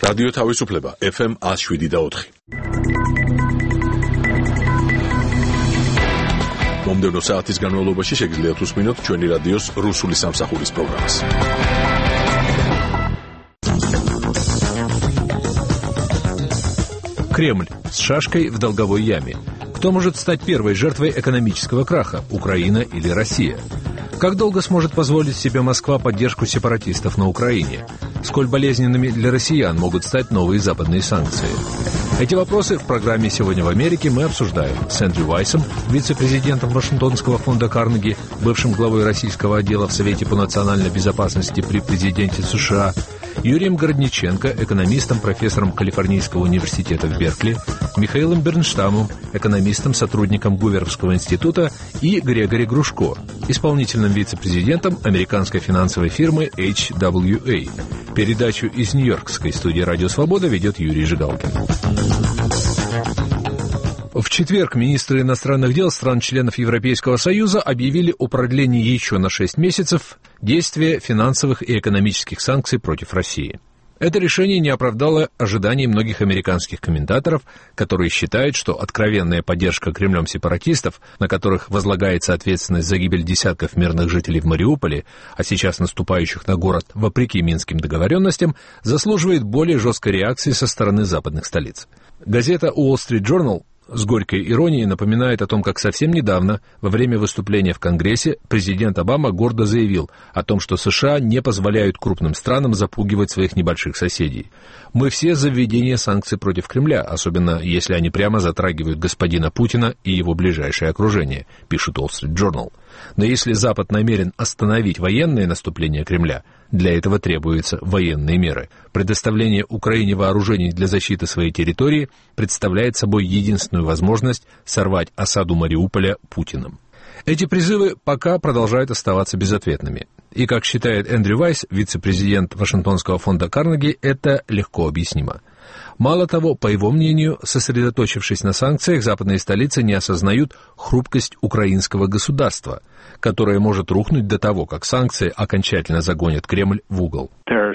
რადიო თავისუფლება FM 107.4. მომდევნო საათის განმავლობაში შეგიძლიათ უსმინოთ ჩვენი რადიოს რუსული სამსახურის პროგრამას. Кремль с шашкой в долговой яме. Кто может стать первой жертвой экономического краха, Украина или Россия? Как долго сможет позволить себе Москва поддержку сепаратистов на Украине? Сколь болезненными для россиян могут стать новые западные санкции? Эти вопросы в программе «Сегодня в Америке» мы обсуждаем с Эндрю Вайсом, вице-президентом Вашингтонского фонда Карнеги, бывшим главой российского отдела в Совете по национальной безопасности при президенте США, Юрием Городниченко, экономистом, профессором Калифорнийского университета в Беркли, Михаилом Бернштамом, экономистом, сотрудником Гуверовского института, и Грегори Грушко, исполнительным вице-президентом американской финансовой фирмы HWA. Передачу из Нью-Йоркской студии «Радио Свобода» ведет Юрий Жигалкин. В четверг министры иностранных дел стран-членов Европейского Союза объявили о продлении еще на 6 месяцев действия финансовых и экономических санкций против России. Это решение не оправдало ожиданий многих американских комментаторов, которые считают, что откровенная поддержка Кремлем сепаратистов, на которых возлагается ответственность за гибель десятков мирных жителей в Мариуполе, а сейчас наступающих на город вопреки минским договоренностям, заслуживает более жесткой реакции со стороны западных столиц. Газета Wall Street Journal с горькой иронией напоминает о том, как совсем недавно, во время выступления в Конгрессе, президент Обама гордо заявил о том, что США не позволяют крупным странам запугивать своих небольших соседей. «Мы все за введение санкций против Кремля, особенно если они прямо затрагивают господина Путина и его ближайшее окружение», пишет Wall Street Journal. Но если Запад намерен остановить военное наступление Кремля, для этого требуются военные меры. Предоставление Украине вооружений для защиты своей территории представляет собой единственную возможность сорвать осаду Мариуполя Путиным. Эти призывы пока продолжают оставаться безответными. И, как считает Эндрю Вайс, вице-президент Вашингтонского фонда Карнеги, это легко объяснимо. Мало того, по его мнению, сосредоточившись на санкциях, западные столицы не осознают хрупкость украинского государства, которое может рухнуть до того, как санкции окончательно загонят Кремль в угол.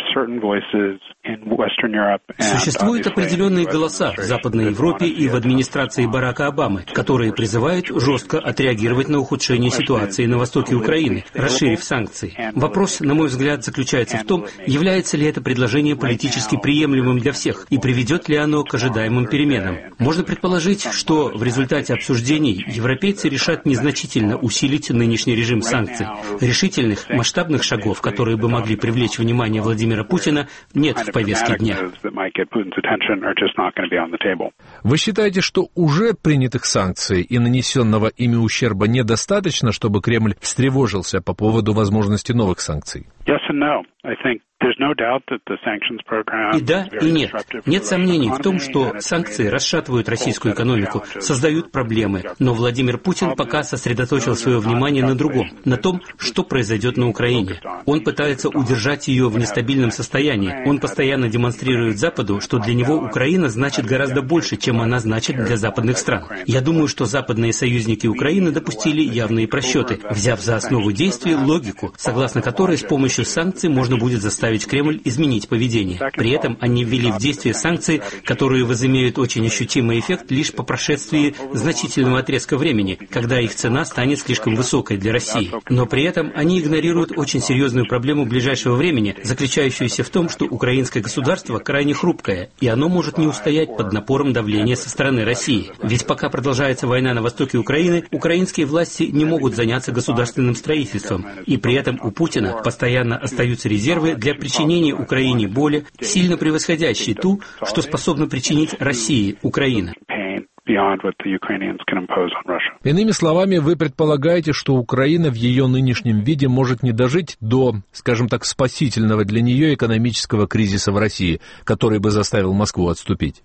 Существуют определенные голоса в Западной Европе и в администрации Барака Обамы, которые призывают жестко отреагировать на ухудшение ситуации на востоке Украины, расширив санкции. Вопрос, на мой взгляд, заключается в том, является ли это предложение политически приемлемым для всех и приведет ли оно к ожидаемым переменам. Можно предположить, что в результате обсуждений европейцы решат незначительно усилить нынешний режим санкций. Решительных, масштабных шагов, которые бы могли привлечь внимание Владимира Путина, нет в повестке дня. Вы считаете, что уже принятых санкций и нанесенного ими ущерба недостаточно, чтобы Кремль встревожился по поводу возможности новых санкций? И да, и нет. Нет сомнений в том, что санкции расшатывают российскую экономику, создают проблемы. Но Владимир Путин пока сосредоточил свое внимание на другом, на том, что произойдет на Украине. Он пытается удержать ее в нестабильном состоянии. Он постоянно демонстрирует Западу, что для него Украина значит гораздо больше, чем она значит для западных стран. Я думаю, что западные союзники Украины допустили явные просчеты, взяв за основу действий логику, согласно которой с помощью санкций можно будет заставить Кремль изменить поведение. При этом они ввели в действие санкции, которые возымеют очень ощутимый эффект лишь по прошествии значительного отрезка времени, когда их цена станет слишком высокой для России. Но при этом они игнорируют очень серьезную проблему ближайшего времени, заключающуюся в том, что украинское государство крайне хрупкое, и оно может не устоять под напором давления со стороны России. Ведь пока продолжается война на востоке Украины, украинские власти не могут заняться государственным строительством, и при этом у Путина постоянно остаются резервы для причинения Украине боли, сильно превосходящей ту, что способна причинить России Украина. Иными словами, вы предполагаете, что Украина в ее нынешнем виде может не дожить до, скажем так, спасительного для нее экономического кризиса в России, который бы заставил Москву отступить?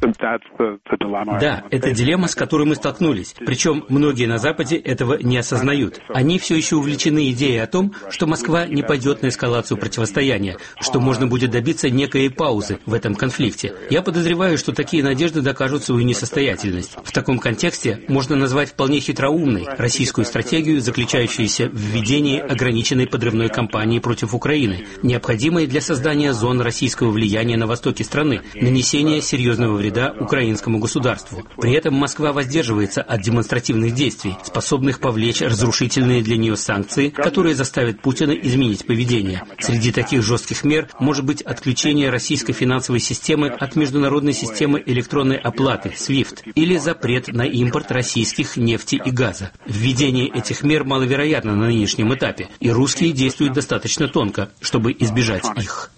Да, это дилемма, с которой мы столкнулись. Причем многие на Западе этого не осознают. Они все еще увлечены идеей о том, что Москва не пойдет на эскалацию противостояния, что можно будет добиться некой паузы в этом конфликте. Я подозреваю, что такие надежды докажут свою несостоятельность. стабильность. В таком контексте можно назвать вполне хитроумной российскую стратегию, заключающуюся в введении ограниченной подрывной кампании против Украины, необходимой для создания зон российского влияния на востоке страны, нанесения серьезного вреда украинскому государству. При этом Москва воздерживается от демонстративных действий, способных повлечь разрушительные для нее санкции, которые заставят Путина изменить поведение. Среди таких жестких мер может быть отключение российской финансовой системы от международной системы электронной оплаты SWIFT или запрет на импорт российских нефти и газа. Введение этих мер маловероятно на нынешнем этапе, и русские действуют достаточно тонко, чтобы избежать их.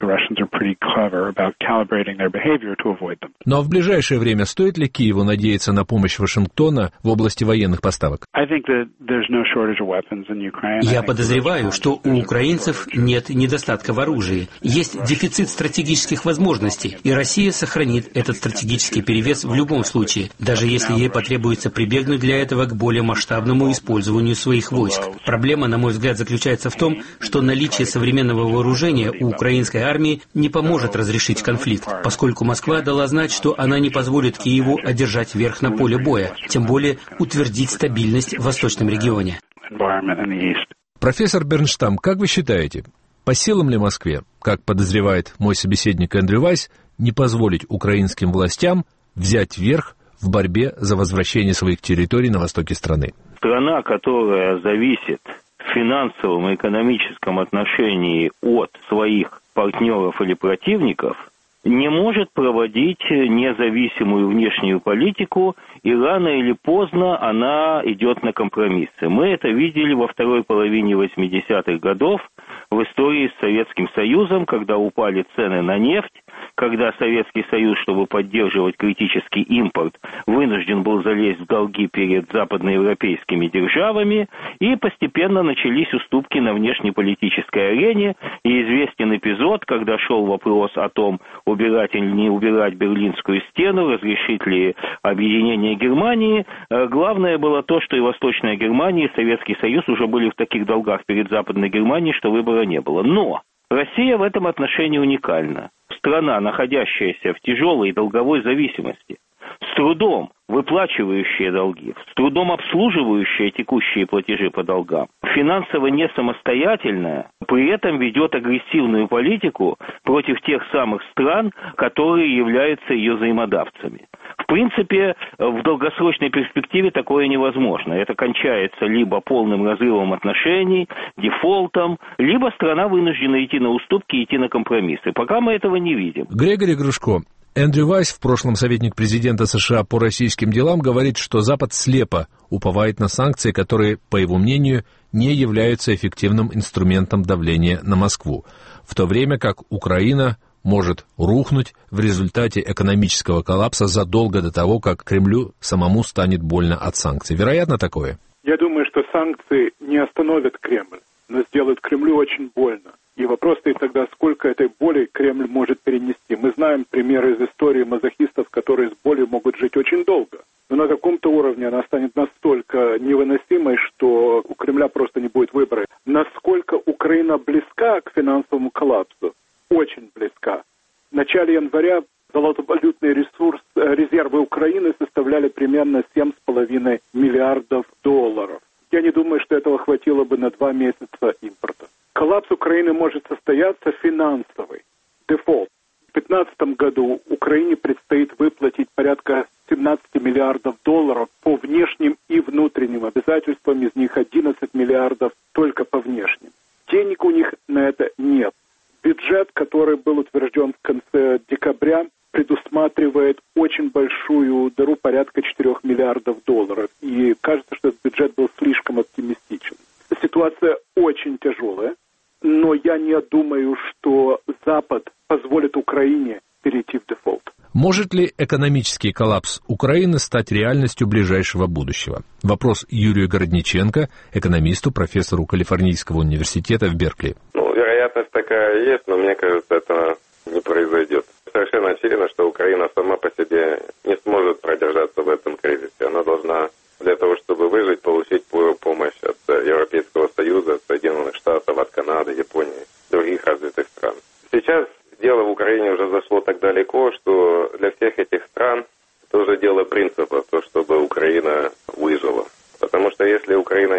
Ну а в ближайшее время стоит ли Киеву надеяться на помощь Вашингтона в области военных поставок? Я подозреваю, что у украинцев нет недостатка в оружии. Есть дефицит стратегических возможностей, и Россия сохранит этот стратегический перевес в любом случае, даже если ей потребуется прибегнуть для этого к более масштабному использованию своих войск. Проблема, на мой взгляд, заключается в том, что наличие современного вооружения у украинской армии не поможет разрешить конфликт, поскольку Москва дала знать, что она не позволит Киеву одержать верх на поле боя, тем более утвердить стабильность в восточном регионе. Профессор Бернштам, как вы считаете, по силам ли Москве, как подозревает мой собеседник Эндрю Вайс, не позволить украинским властям взять верх в борьбе за возвращение своих территорий на востоке страны? Страна, которая зависит в финансовом и экономическом отношении от своих партнеров или противников, не может проводить независимую внешнюю политику, и рано или поздно она идет на компромиссы. Мы это видели во второй половине 80-х годов в истории с Советским Союзом, когда упали цены на нефть, когда Советский Союз, чтобы поддерживать критический импорт, вынужден был залезть в долги перед западноевропейскими державами, и постепенно начались уступки на внешнеполитической арене, и известен эпизод, когда шел вопрос о том, убирать или не убирать Берлинскую стену, разрешить ли объединение Германии. Главное было то, что и Восточная Германия, и Советский Союз уже были в таких долгах перед Западной Германией, что выбора не было. Но Россия в этом отношении уникальна. Страна, находящаяся в тяжелой долговой зависимости, с трудом выплачивающая долги, с трудом обслуживающая текущие платежи по долгам, финансово не самостоятельная, при этом ведет агрессивную политику против тех самых стран, которые являются ее взаимодавцами. В принципе, в долгосрочной перспективе такое невозможно. Это кончается либо полным разрывом отношений, дефолтом, либо страна вынуждена идти на уступки, идти на компромиссы. Пока мы этого не видим. Грегори Грушко, Эндрю Вайс, в прошлом советник президента США по российским делам, говорит, что Запад слепо уповает на санкции, которые, по его мнению, не являются эффективным инструментом давления на Москву, в то время как Украина может рухнуть в результате экономического коллапса задолго до того, как Кремлю самому станет больно от санкций. Вероятно такое? Я думаю, что санкции не остановят Кремль, но сделают Кремлю очень больно. И вопрос стоит тогда, сколько этой боли Кремль может перенести. Мы знаем примеры из истории мазохистов, которые с болью могут жить очень долго. Но на каком-то уровне она станет настолько невыносимой, что у Кремля просто не будет выбора. Насколько Украина близка к финансовому коллапсу? Очень близка. В начале января золотовалютные резервы Украины составляли примерно 7,5 миллиардов долларов. Я не думаю, что этого хватило бы на 2 месяца импорта. Коллапс Украины может состояться финансовый, дефолт. В 2015 году Украине предстоит выплатить порядка 17 миллиардов долларов по внешним и внутренним обязательствам, из них 11 миллиардов только по внешним. Денег у них на это нет. Бюджет, который был утвержден в конце декабря, предусматривает очень большую дыру, порядка 4 миллиардов долларов. И кажется, что этот бюджет был слишком оптимистичен. Ситуация очень тяжелая, но я не думаю, что Запад позволит Украине перейти в дефолт. Может ли экономический коллапс Украины стать реальностью ближайшего будущего? Вопрос Юрию Городниченко, экономисту, профессору Калифорнийского университета в Беркли. Вероятность такая есть, но мне кажется, это не произойдет. Совершенно очевидно, что Украина сама по себе не сможет продержаться в этом кризисе. Она должна для того, чтобы выжить, получить помощь от Европейского Союза, от Соединенных Штатов, от Канады, Японии, других развитых стран. Сейчас дело в Украине уже зашло так далеко, что для всех этих стран это уже дело принципа, то, что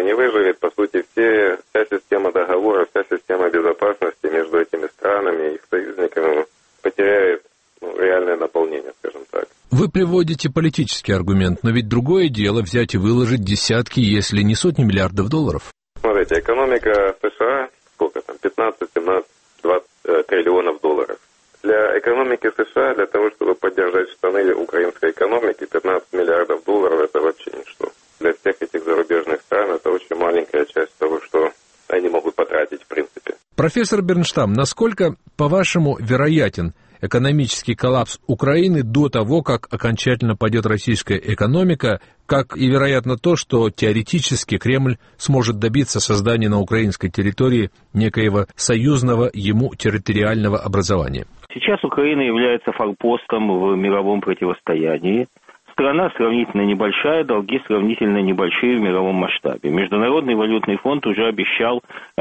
не выживет, по сути, вся система договора, вся система безопасности между этими странами и их союзниками потеряет реальное наполнение, скажем так. Вы приводите политический аргумент, но ведь другое дело взять и выложить десятки, если не сотни миллиардов долларов. Смотрите, экономика США, сколько там, 15, 17, 20 триллионов долларов. Для экономики США, для того, чтобы поддержать штаны украинской экономики, 15 миллиардов долларов – это вообще ничто. Для всех этих зарубежных стран это очень маленькая часть того, что они могут потратить в принципе. Профессор Бернштам, насколько, по-вашему, вероятен экономический коллапс Украины до того, как окончательно падет российская экономика, как и вероятно то, что теоретически Кремль сможет добиться создания на украинской территории некоего союзного ему территориального образования? Сейчас Украина является форпостом в мировом противостоянии. Страна сравнительно небольшая, долги сравнительно небольшие в мировом масштабе. Международный валютный фонд уже обещал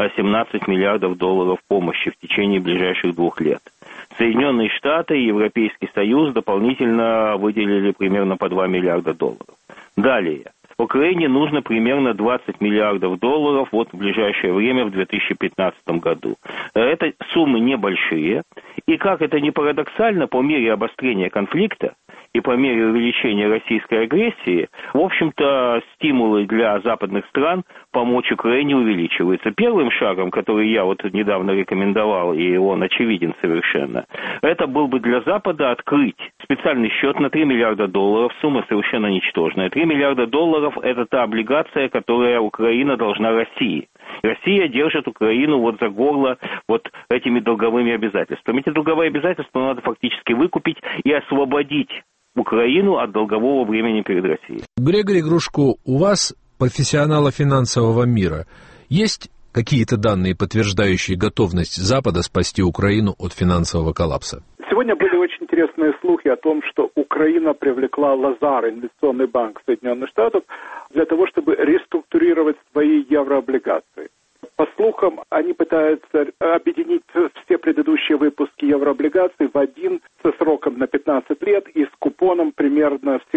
17 миллиардов долларов помощи в течение ближайших 2 лет. Соединенные Штаты и Европейский Союз дополнительно выделили примерно по 2 миллиарда долларов. Далее. Украине нужно примерно 20 миллиардов долларов в ближайшее время, в 2015 году. Это суммы небольшие. И как это ни парадоксально, по мере обострения конфликта и по мере увеличения российской агрессии, в общем-то, стимулы для западных стран помочь Украине увеличиваются. Первым шагом, который я недавно рекомендовал, и он очевиден совершенно, это был бы для Запада открыть специальный счет на 3 миллиарда долларов, сумма совершенно ничтожная. 3 миллиарда долларов – это та облигация, которая Украина должна России. Россия держит Украину за горло этими долговыми обязательствами. Эти долговые обязательства надо фактически выкупить и освободить Украину от долгового бремени перед Россией. Григорий Грушко, у вас, профессионала финансового мира, есть какие-то данные, подтверждающие готовность Запада спасти Украину от финансового коллапса? Сегодня были очень интересные слухи о том, что Украина привлекла Лазар, инвестиционный банк Соединенных Штатов, для того, чтобы реструктурировать свои еврооблигации. По слухам, они пытаются объединить все предыдущие выпуски еврооблигаций в один со сроком на 15 лет и с купоном примерно в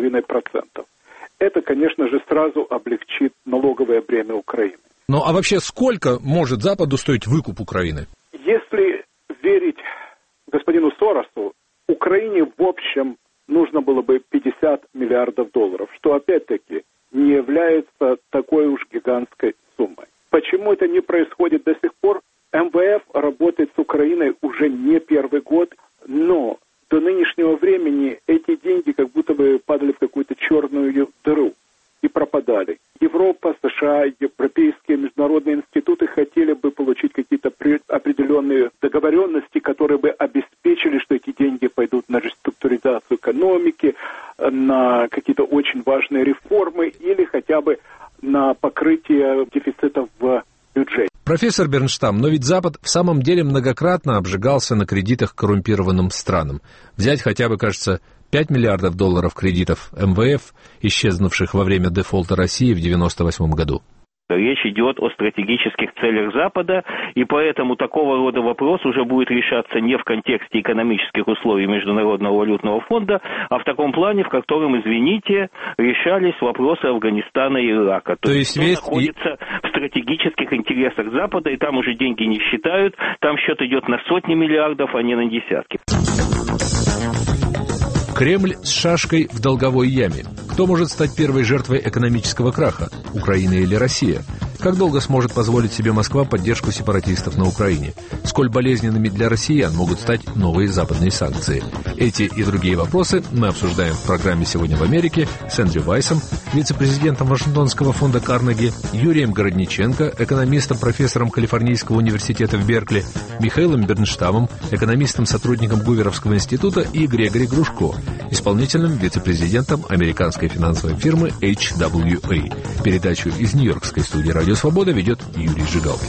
7,5%. Это, конечно же, сразу облегчит налоговое бремя Украины. Ну а вообще сколько может Западу стоить выкуп Украины? Если верить господину Соросу, Украине в общем нужно было бы 50 миллиардов долларов, что опять-таки не является такой уж гигантской суммой. Почему это не происходит до сих пор? МВФ работает с Украиной уже не первый год, но до нынешнего времени эти деньги как будто бы падали в какую-то черную дыру и пропадали. Европа, США, европейские международные институты хотели бы получить какие-то определенные договоренности, которые бы обеспечили, что эти деньги пойдут на реструктуризацию экономики, на какие-то очень важные реформы или хотя бы на покрытие дефицитов в бюджете. Профессор Бернштам, но ведь Запад в самом деле многократно обжигался на кредитах коррумпированным странам. Взять хотя бы, кажется, 5 миллиардов долларов кредитов МВФ, исчезнувших во время дефолта России в 1998 году. Речь идет о стратегических целях Запада, и поэтому такого рода вопрос уже будет решаться не в контексте экономических условий Международного валютного фонда, а в таком плане, в котором, извините, решались вопросы Афганистана и Ирака. То есть находится в стратегических интересах Запада, и там уже деньги не считают, там счет идет на сотни миллиардов, а не на десятки. Кремль с шашкой в долговой яме. Кто может стать первой жертвой экономического краха? Украина или Россия? Как долго сможет позволить себе Москва поддержку сепаратистов на Украине? Сколь болезненными для россиян могут стать новые западные санкции? Эти и другие вопросы мы обсуждаем в программе «Сегодня в Америке» с Эндрю Вайсом, вице-президентом Вашингтонского фонда Карнеги, Юрием Городниченко, экономистом, профессором Калифорнийского университета в Беркли, Михаилом Бернштамом, экономистом, сотрудником Гуверовского института и Григорий Грушко, исполнительным вице-президентом американской финансовой фирмы HWA. Передачу из Нью-Йоркской студии «Радио Свобода» ведет Юрий Жигалкин.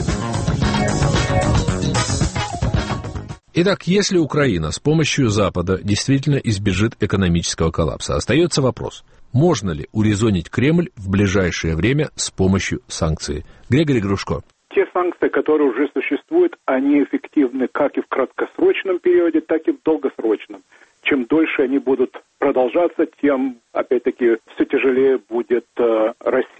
Итак, если Украина с помощью Запада действительно избежит экономического коллапса, остается вопрос, можно ли урезонить Кремль в ближайшее время с помощью санкций? Григорий Грушко. Те санкции, которые уже существуют, они эффективны как и в краткосрочном периоде, так и в долгосрочном. Чем дольше они будут продолжаться, тем, опять-таки, все тяжелее будет России.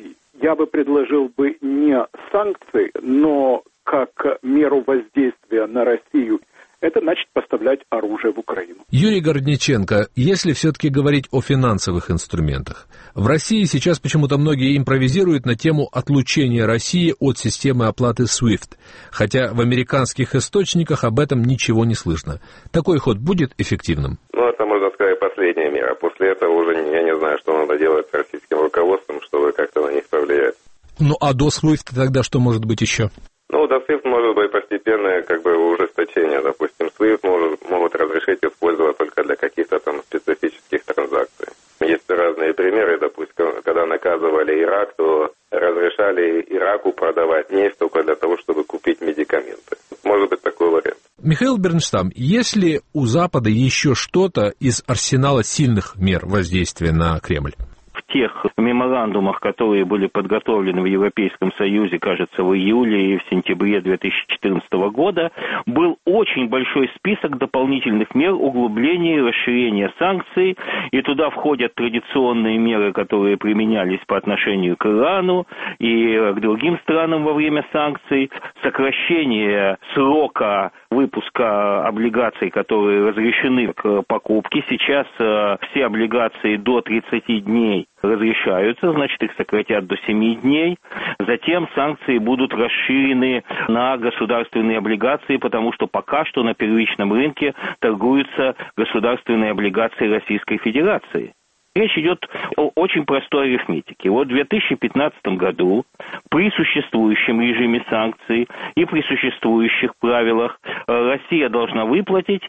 Я бы предложил бы не санкции, но как меру воздействия на Россию, это значит поставлять оружие в Украину. Юрий Городниченко, если все-таки говорить о финансовых инструментах, в России сейчас почему-то многие импровизируют на тему отлучения России от системы оплаты SWIFT, хотя в американских источниках об этом ничего не слышно. Такой ход будет эффективным? Это, можно сказать, последняя мера. После этого уже я не знаю, что надо делать с российским руководством, чтобы как-то на них повлиять. А до SWIFT тогда что может быть еще? До SWIFT может быть постепенное ужесточение. Допустим, SWIFT могут разрешить использовать только для каких-то там специфических транзакций. Есть разные примеры. Допустим, когда наказывали Ирак, то разрешали Ираку продавать нефть только для того, чтобы купить медикаменты. Может быть такой вариант. Михаил Бернштам, есть ли у Запада еще что-то из арсенала сильных мер воздействия на Кремль? В тех меморандумах, которые были подготовлены в Европейском Союзе, кажется, в июле и в сентябре 2014 года, был очень большой список дополнительных мер углубления и расширения санкций, и туда входят традиционные меры, которые применялись по отношению к Ирану и к другим странам во время санкций, сокращение срока выпуска облигаций, которые разрешены к покупке. Сейчас все облигации до 30 дней разрешаются, значит, их сократят до 7 дней. Затем санкции будут расширены на государственные облигации, потому что пока что на первичном рынке торгуются государственные облигации Российской Федерации. Речь идет о очень простой арифметике. В 2015 году при существующем режиме санкций и при существующих правилах Россия должна выплатить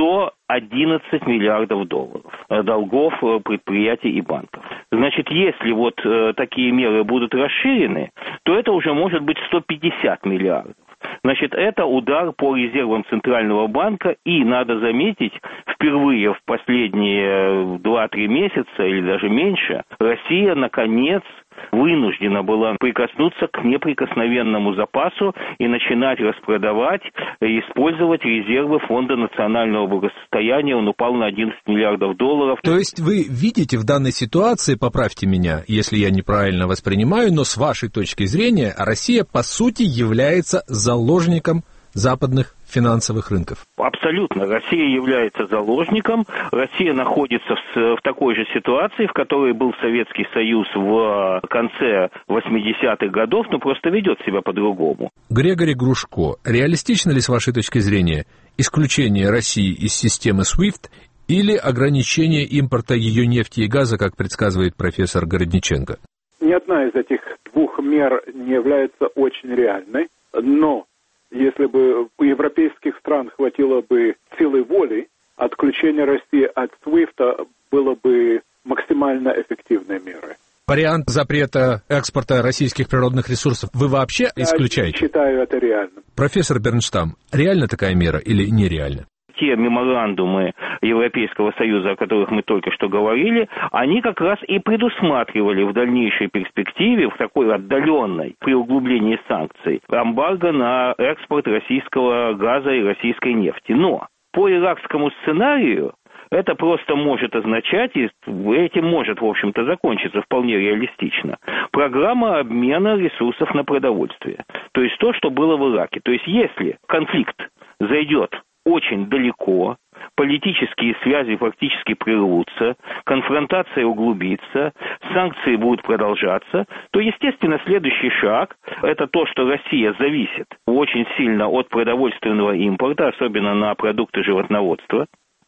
111 миллиардов долларов долгов предприятий и банков. Значит, если такие меры будут расширены, то это уже может быть 150 миллиардов. Значит, это удар по резервам Центрального банка, и, надо заметить, впервые в последние 2-3 месяца, или даже меньше, Россия, наконец, вынуждена была прикоснуться к неприкосновенному запасу и начинать распродавать и использовать резервы Фонда национального благосостояния. Он упал на 11 миллиардов долларов. То есть вы видите в данной ситуации, поправьте меня, если я неправильно воспринимаю, но с вашей точки зрения Россия по сути является заложником западных финансовых рынков. Абсолютно. Россия является заложником. Россия находится в такой же ситуации, в которой был Советский Союз в конце 80-х годов, но просто ведет себя по-другому. Григорий Грушко, реалистично ли с вашей точки зрения исключение России из системы SWIFT или ограничение импорта ее нефти и газа, как предсказывает профессор Городниченко? Ни одна из этих двух мер не является очень реальной, но если бы у европейских стран хватило бы силы воли, отключение России от SWIFT было бы максимально эффективной мерой. Вариант запрета экспорта российских природных ресурсов вы вообще исключаете? Я считаю это реальным. Профессор Бернштам, реальна такая мера или нереальна? Те меморандумы Европейского Союза, о которых мы только что говорили, они как раз и предусматривали в дальнейшей перспективе, в такой отдаленной, при углублении санкций, эмбарго на экспорт российского газа и российской нефти. Но по иракскому сценарию это просто может означать, и этим может, в общем-то, закончиться вполне реалистично, программа обмена ресурсов на продовольствие. То есть то, что было в Ираке. То есть если конфликт зайдет очень далеко, политические связи фактически прервутся, конфронтация углубится, санкции будут продолжаться, то, естественно, следующий шаг – это то, что Россия зависит очень сильно от продовольственного импорта, особенно на продукты животноводства.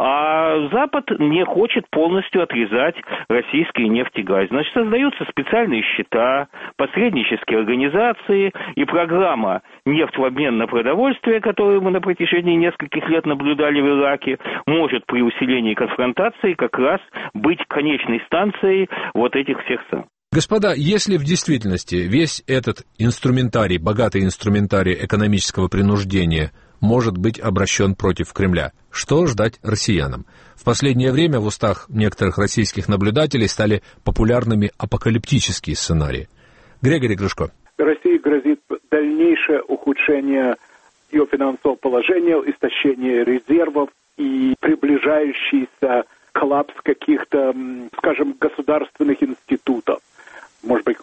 А Запад не хочет полностью отрезать российские нефть и газ. Значит, создаются специальные счета, посреднические организации и программа «Нефть в обмен на продовольствие», которую мы на протяжении нескольких лет наблюдали в Ираке, может при усилении конфронтации как раз быть конечной станцией вот этих всех санкций. Господа, если в действительности весь этот инструментарий, богатый инструментарий экономического принуждения может быть обращен против Кремля, что ждать россиянам? В последнее время в устах некоторых российских наблюдателей стали популярными апокалиптические сценарии. Григорий Грушко. России грозит дальнейшее ухудшение ее финансового положения, истощение резервов и приближающийся коллапс каких-то, скажем, государственных институтов. Может быть,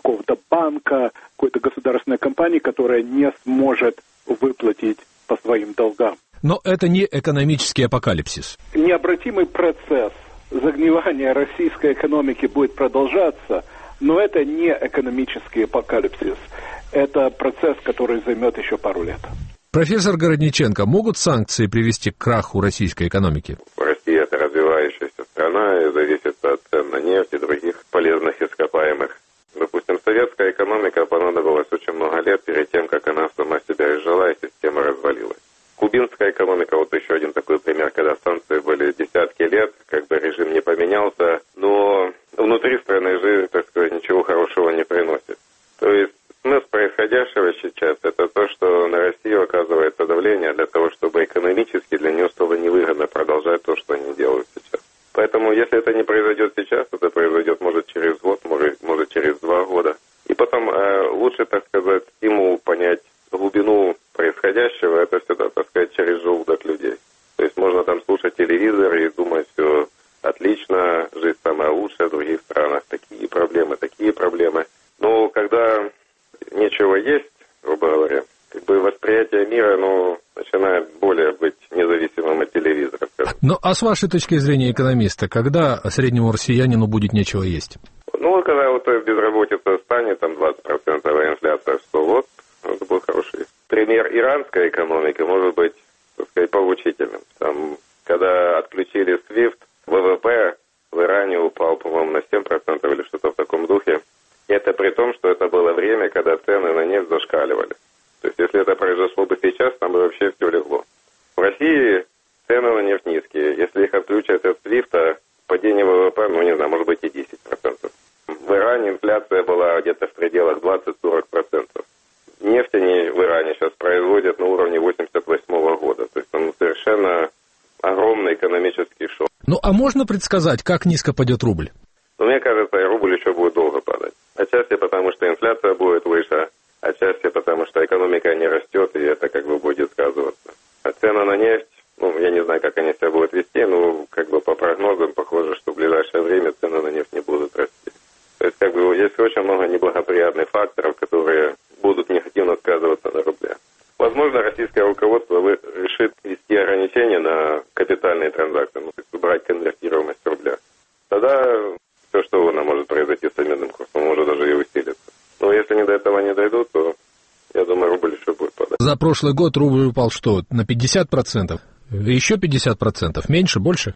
какого-то банка, какой-то государственной компании, которая не сможет выплатить по своим долгам. Но это не экономический апокалипсис. Необратимый процесс загнивания российской экономики будет продолжаться, но это не экономический апокалипсис. Это процесс, который займет еще пару лет. Профессор Городниченко, могут санкции привести к краху российской экономики? Россия – это развивающаяся страна и зависит от цен на нефть и других полезных ископаемых. Допустим, советская экономика понадобилась очень много лет перед тем, как она сама себя изжила и система развалилась. Кубинская экономика, вот еще один такой пример, когда санкции были десятки лет, как бы режим не поменялся, но внутри страны жизнь, так сказать, ничего хорошего не приносит. То есть смысл происходящего сейчас – это то, что на Россию оказывается давление для того, чтобы экономически для нее стало невыгодно продолжать то, что они делают сейчас. Поэтому, если это не произойдет сейчас, это произойдет, может, через год, может, через 2 года. И потом лучше, так сказать, стимул понять глубину происходящего, это всегда, так сказать, через желудок людей. То есть можно там слушать телевизор и думать, все отлично, жизнь самая лучшая в других странах, такие проблемы. Но когда нечего есть, грубо говоря, как бы восприятие мира, начинает более быть независимым от телевизора. Ну, а с вашей точки зрения экономиста, когда среднему россиянину будет нечего есть? Когда вот безработица станет, там 20%, а инфляция 100, это был хороший пример. Иранской экономики может быть, так сказать, поучительным. Там, когда отключили SWIFT, ВВП в Иране упал, по-моему, на 7% или что-то в таком духе. И это при том, что это было время, когда цены на нефть зашкаливали. То есть, если это произошло бы сейчас, там бы вообще все легло. В России цены на нефть низкие. Если их отключат от SWIFT, падение ВВП, может быть и 10%. В Иране инфляция была где-то в пределах 20-40%. Нефть они в Иране сейчас производят на уровне 1988 года. То есть там совершенно огромный экономический шок. А можно предсказать, как низко пойдет рубль? Мне кажется, рубль еще будет долго падать. Отчасти потому, что инфляция будет выше, отчасти потому, что экономика не растет, и это как бы будет сказываться. А цены на нефть, я не знаю, как они себя будут вести, по прогнозам похоже, что в ближайшее время цены на нефть не будут расти. То есть есть очень много неблагоприятных факторов, которые будут негативно сказываться на рубле. Возможно, российское руководство решит ввести ограничения на капитальные транзакции, то есть убрать конвертируемость рубля. Тогда все, что угодно может произойти с обменным курсом, может даже и усилиться. Но если они до этого не дойдут, то, я думаю, рубль еще будет падать. За прошлый год рубль упал что, на 50%? Еще 50%? Меньше, больше?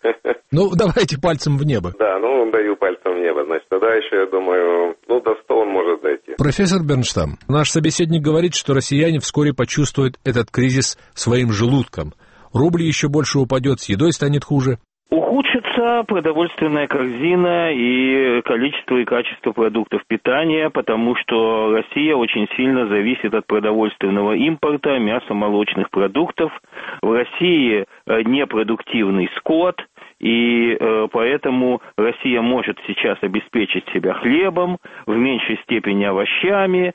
Давайте пальцем в небо. Да, даю пальцем в небо. Значит, тогда еще, я думаю, до 100 он может дойти. Профессор Бернштам, наш собеседник говорит, что россияне вскоре почувствуют этот кризис своим желудком. Рубль еще больше упадет, с едой станет хуже. Ухудшится продовольственная корзина и количество и качество продуктов питания, потому что Россия очень сильно зависит от продовольственного импорта, мясо-молочных продуктов. В России непродуктивный скот, и поэтому Россия может сейчас обеспечить себя хлебом, в меньшей степени овощами,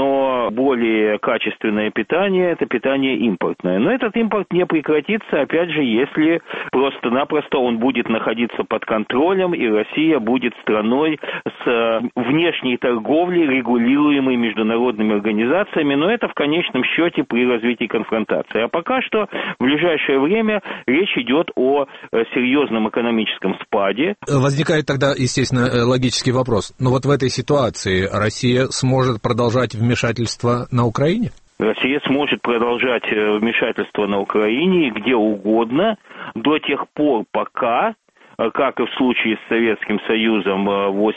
но более качественное питание – это питание импортное. Но этот импорт не прекратится, опять же, если просто-напросто он будет находиться под контролем, и Россия будет страной с внешней торговлей, регулируемой международными организациями, но это в конечном счете при развитии конфронтации. А пока что в ближайшее время речь идет о серьезном экономическом спаде. Возникает тогда, естественно, логический вопрос. Но в этой ситуации Россия сможет продолжать вмешательство на Украине? Россия сможет продолжать вмешательство на Украине где угодно до тех пор, пока, как и в случае с Советским Союзом в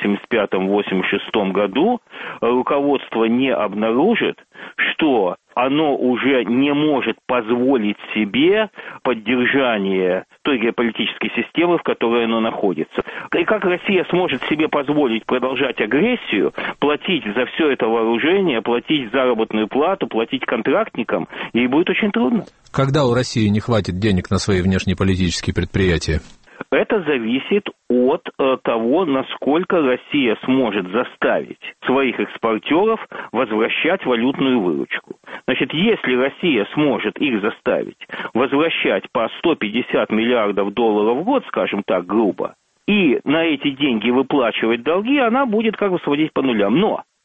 1985-1986 году, руководство не обнаружит, что оно уже не может позволить себе поддержание той геополитической системы, в которой оно находится. И как Россия сможет себе позволить продолжать агрессию, платить за все это вооружение, платить заработную плату, платить контрактникам, ей будет очень трудно. Когда у России не хватит денег на свои внешнеполитические предприятия? Это зависит от того, насколько Россия сможет заставить своих экспортеров возвращать валютную выручку. Значит, если Россия сможет их заставить возвращать по 150 миллиардов долларов в год, скажем так, грубо, и на эти деньги выплачивать долги, она будет сводить по нулям. Но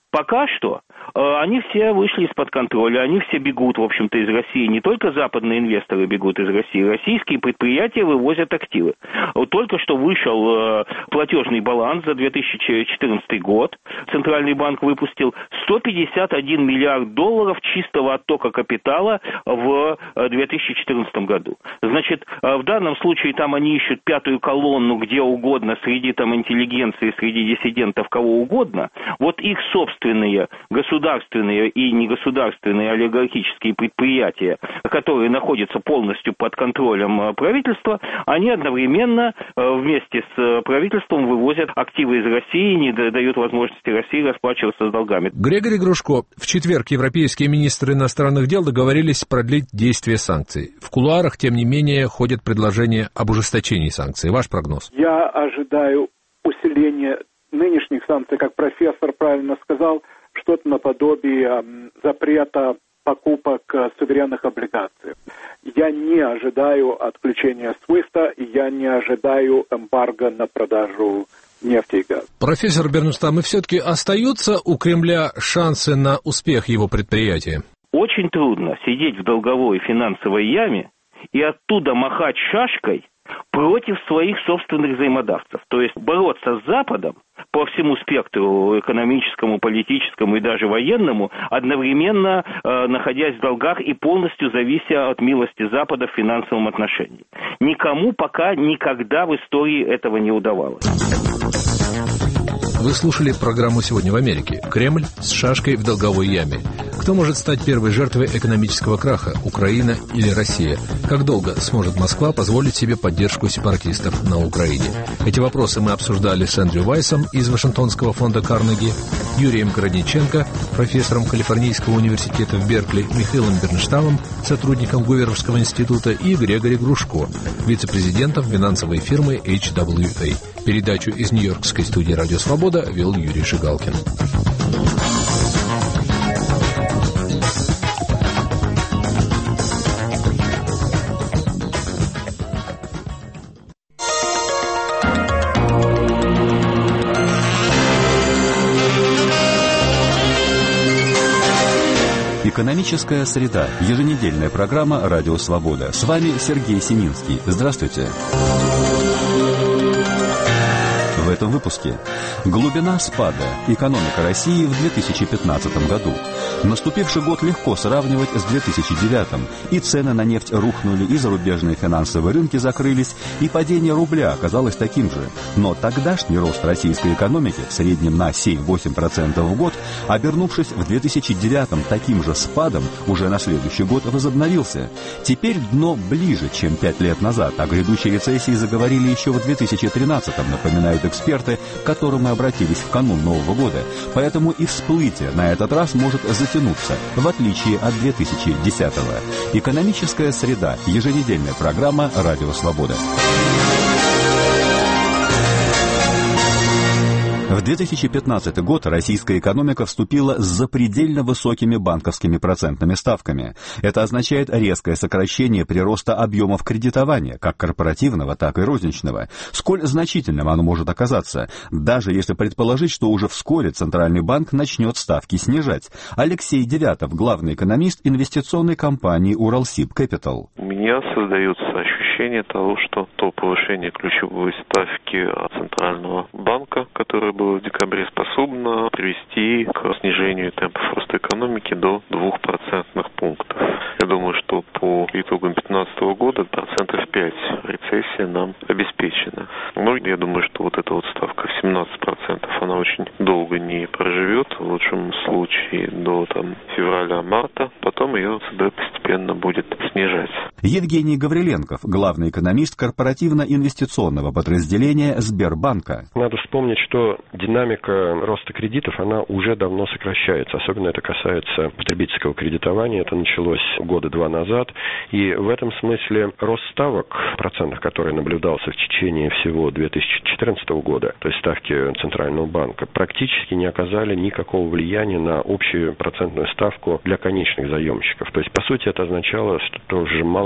Пока что они все вышли из-под контроля, они все бегут, в общем-то, из России. Не только западные инвесторы бегут из России, российские предприятия вывозят активы. Вот только что вышел платежный баланс за 2014 год. Центральный банк выпустил 151 миллиард долларов чистого оттока капитала в 2014 году. Значит, в данном случае там они ищут пятую колонну где угодно, среди там интеллигенции, среди диссидентов, кого угодно. Вот их собственные государственные и негосударственные олигархические предприятия, которые находятся полностью под контролем правительства, они одновременно вместе с правительством вывозят активы из России и не дают возможности России расплачиваться с долгами. Григорий Грушко. В четверг европейские министры иностранных дел договорились продлить действие санкций. В кулуарах, тем не менее, ходят предложения об ужесточении санкций. Ваш прогноз? Я ожидаю усиления нынешних санкций, как профессор правильно сказал, что-то наподобие запрета покупок суверенных облигаций. Я не ожидаю отключения SWIFT, и я не ожидаю эмбарго на продажу нефти и газа. Профессор Бернштам, и все-таки остаются у Кремля шансы на успех его предприятия? Очень трудно сидеть в долговой финансовой яме и оттуда махать шашкой против своих собственных взаимодавцев. То есть бороться с Западом по всему спектру экономическому, политическому и даже военному, одновременно находясь в долгах и полностью завися от милости Запада в финансовом отношении. Никому пока никогда в истории этого не удавалось. Вы слушали программу «Сегодня в Америке». Кремль с шашкой в долговой яме. Кто может стать первой жертвой экономического краха? Украина или Россия? Как долго сможет Москва позволить себе поддержку сепаратистов на Украине? Эти вопросы мы обсуждали с Эндрю Вайсом из Вашингтонского фонда Карнеги, Юрием Городниченко, профессором Калифорнийского университета в Беркли, Михаилом Бернштамом, сотрудником Гуверовского института, и Григорий Грушко, вице-президентом финансовой фирмы HWA. Передачу из Нью-Йоркской студии «Радио Свобода» вел Юрий Шигалкин. Экономическая среда. Еженедельная программа «Радио Свобода». С вами Сергей Семинский. Здравствуйте. В этом выпуске. Глубина спада. Экономика России в 2015 году. Наступивший год легко сравнивать с 2009. И цены на нефть рухнули, и зарубежные финансовые рынки закрылись, и падение рубля оказалось таким же. Но тогдашний рост российской экономики в среднем на 7-8% в год, обернувшись в 2009 таким же спадом, уже на следующий год возобновился. Теперь дно ближе, чем 5 лет назад. О грядущей рецессии заговорили еще в 2013, напоминают эксперты, к которым мы обратились в канун Нового года. Поэтому и всплытие на этот раз может затянуться, в отличие от 2010-го. Экономическая среда. Еженедельная программа «Радио Свобода». В 2015 год российская экономика вступила с запредельно высокими банковскими процентными ставками. Это означает резкое сокращение прироста объемов кредитования, как корпоративного, так и розничного. Сколь значительным оно может оказаться, даже если предположить, что уже вскоре Центральный банк начнет ставки снижать. Алексей Девятов, главный экономист инвестиционной компании «Уралсиб Кэпитал». У меня создается ощущение того, что то повышение ключевой ставки Центрального банка, которое было в декабре, способно привести к снижению темпов роста экономики до 2% пунктов. Я думаю, что по итогам 2015 года 5% рецессия нам обеспечена. Но я думаю, что вот эта вот ставка в 17%, она очень долго не проживет, в лучшем случае до февраля-марта, потом ее ЦБ постепенно будет снижать. Евгений Гавриленков, главный экономист корпоративно-инвестиционного подразделения Сбербанка. Надо вспомнить, что динамика роста кредитов, она уже давно сокращается. Особенно это касается потребительского кредитования. Это началось года 2 назад. И в этом смысле рост ставок процентных, который наблюдался в течение всего 2014 года, то есть ставки Центрального банка, практически не оказали никакого влияния на общую процентную ставку для конечных заемщиков. То есть, по сути, это означало, что уже мало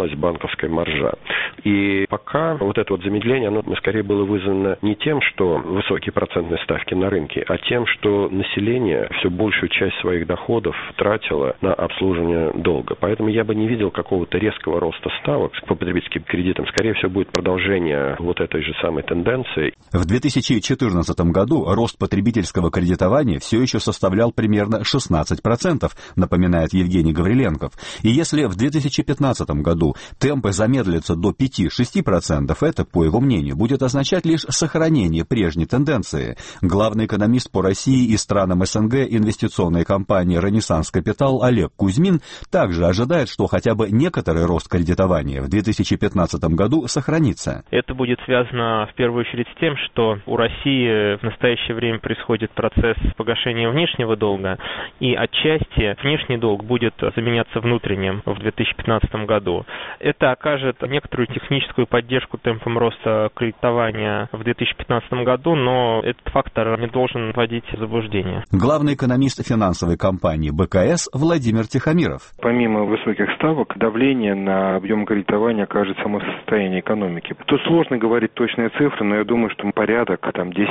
снижалась банковская маржа. И пока вот это вот замедление, оно скорее было вызвано не тем, что высокие процентные ставки на рынке, а тем, что население все большую часть своих доходов тратило на обслуживание долга. Поэтому я бы не видел какого-то резкого роста ставок по потребительским кредитам. Скорее всего, будет продолжение вот этой же самой тенденции. В 2014 году рост потребительского кредитования все еще составлял примерно 16%, напоминает Евгений Гавриленков. И если в 2015 году темпы замедлятся до 5-6%, это, по его мнению, будет означать лишь сохранение прежней тенденции. Главный экономист по России и странам СНГ инвестиционной компании «Ренессанс Капитал» Олег Кузьмин также ожидает, что хотя бы некоторый рост кредитования в 2015 году сохранится. Это будет связано в первую очередь с тем, что у России в настоящее время происходит процесс погашения внешнего долга, и отчасти внешний долг будет заменяться внутренним в 2015 году. Это окажет некоторую техническую поддержку темпам роста кредитования в 2015 году, но этот фактор не должен вводить в заблуждение. Главный экономист финансовой компании БКС Владимир Тихомиров. Помимо высоких ставок, давление на объем кредитования окажет само состояние экономики. Тут сложно говорить точные цифры, но я думаю, что порядок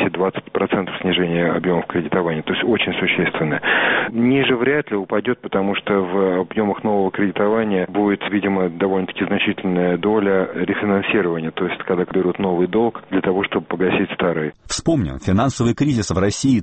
10-20% снижения объемов кредитования, то есть очень существенно. Ниже вряд ли упадет, потому что в объемах нового кредитования будет, видимо, довольно-таки значительная доля рефинансирования, то есть когда берут новый долг для того, чтобы погасить старый. Вспомним, финансовый кризис в России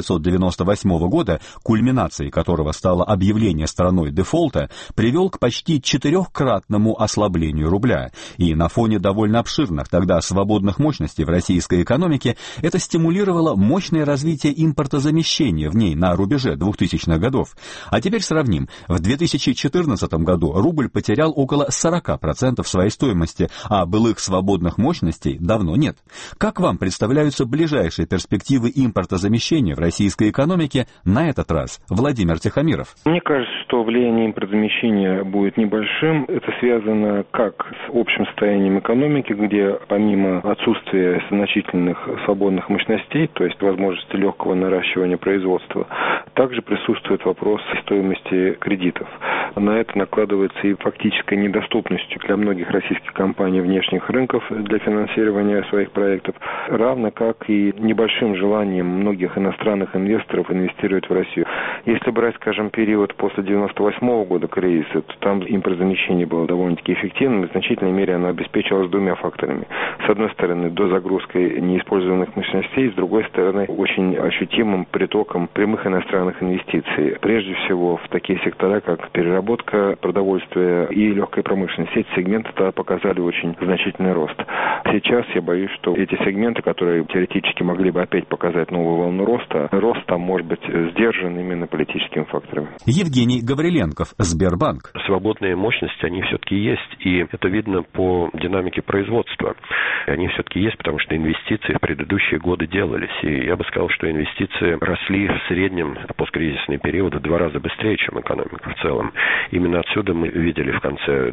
1998 года, кульминацией которого стало объявление страной дефолта, привел к почти 4-кратному ослаблению рубля. И на фоне довольно обширных тогда свободных мощностей в российской экономике это стимулировало мощное развитие импортозамещения в ней на рубеже 2000-х годов. А теперь сравним. В 2014 году рубль потерял около 40% своей стоимости, а былых свободных мощностей давно нет. Как вам представляются ближайшие перспективы импортозамещения в российской экономике на этот раз? Владимир Тихомиров. Мне кажется, что влияние импортозамещения будет небольшим. Это связано как с общим состоянием экономики, где помимо отсутствия значительных свободных мощностей, то есть возможности легкого наращивания производства, также присутствует вопрос стоимости кредитов. На это накладывается и фактическая недоступность для многих российских компаний внешних рынков для финансирования своих проектов, равно как и небольшим желанием многих иностранных инвесторов инвестировать в Россию. Если брать, скажем, период после 1998 года кризиса, то там импортозамещение было довольно-таки эффективным, и в значительной мере оно обеспечивалось двумя факторами. С одной стороны, дозагрузкой неиспользованных мощностей, с другой стороны, очень ощутимым притоком прямых иностранных инвестиций. Прежде всего, в такие сектора, как переработка продовольствия и легкая промышленность. Эти сегменты тогда показали очень значительный рост. Сейчас я боюсь, что эти сегменты, которые теоретически могли бы опять показать новую волну роста, рост там может быть сдержан именно политическими факторами. Евгений Гавриленков, Сбербанк. Свободные мощности, они все-таки есть, и это видно по динамике производства. Они все-таки есть, потому что инвестиции в предыдущие годы делались, и я бы сказал, что инвестиции росли в среднем посткризисный период в 2 раза быстрее, чем экономика в целом. Именно отсюда мы видели в конце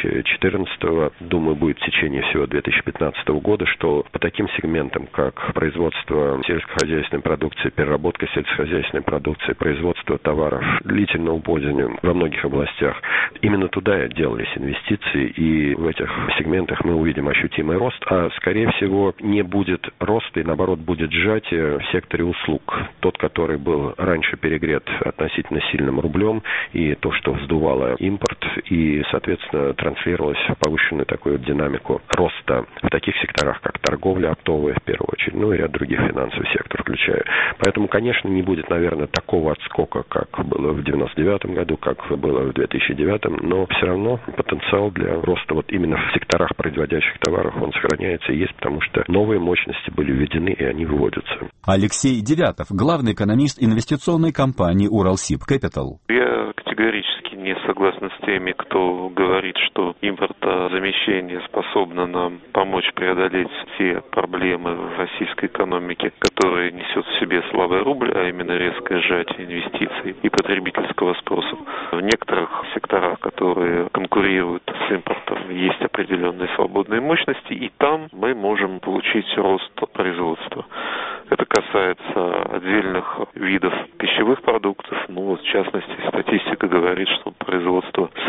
2014-го, думаю, будет в течение всего 2015 года, что по таким сегментам, как производство сельскохозяйственной продукции, переработка сельскохозяйственной продукции, производство товаров длительного пользования во многих областях, именно туда делались инвестиции, и в этих сегментах мы увидим ощутимый рост, а скорее всего не будет роста, и наоборот будет сжатие в секторе услуг. Тот, который был раньше перегрет относительно сильным рублем, и то, что вздувало импорт, и, соответственно, транслировалось в повышенную такую динамику роста в таких секторах, как торговля оптовая, в первую очередь, ну и ряд других финансовых секторов включая. Поэтому, конечно, не будет, наверное, такого отскока, как было в 1999 году, как было в 2009, но все равно потенциал для роста вот именно в секторах производящих товаров, он сохраняется и есть, потому что новые мощности были введены, и они выводятся. Алексей Девятов, главный экономист инвестиционной компании «Уралсиб Капитал». Я категорически не согласен с теми, кто говорит, что импортозамещение способно нам помочь преодолеть те проблемы в российской экономике, которые несет в себе слабый рубль, а именно резкое сжатие инвестиций и потребительского спроса. В некоторых секторах, которые конкурируют с импортом, есть определенные свободные мощности, и там мы можем получить рост производства. Это касается отдельных видов пищевых продуктов, в частности, статистика говорит, что производство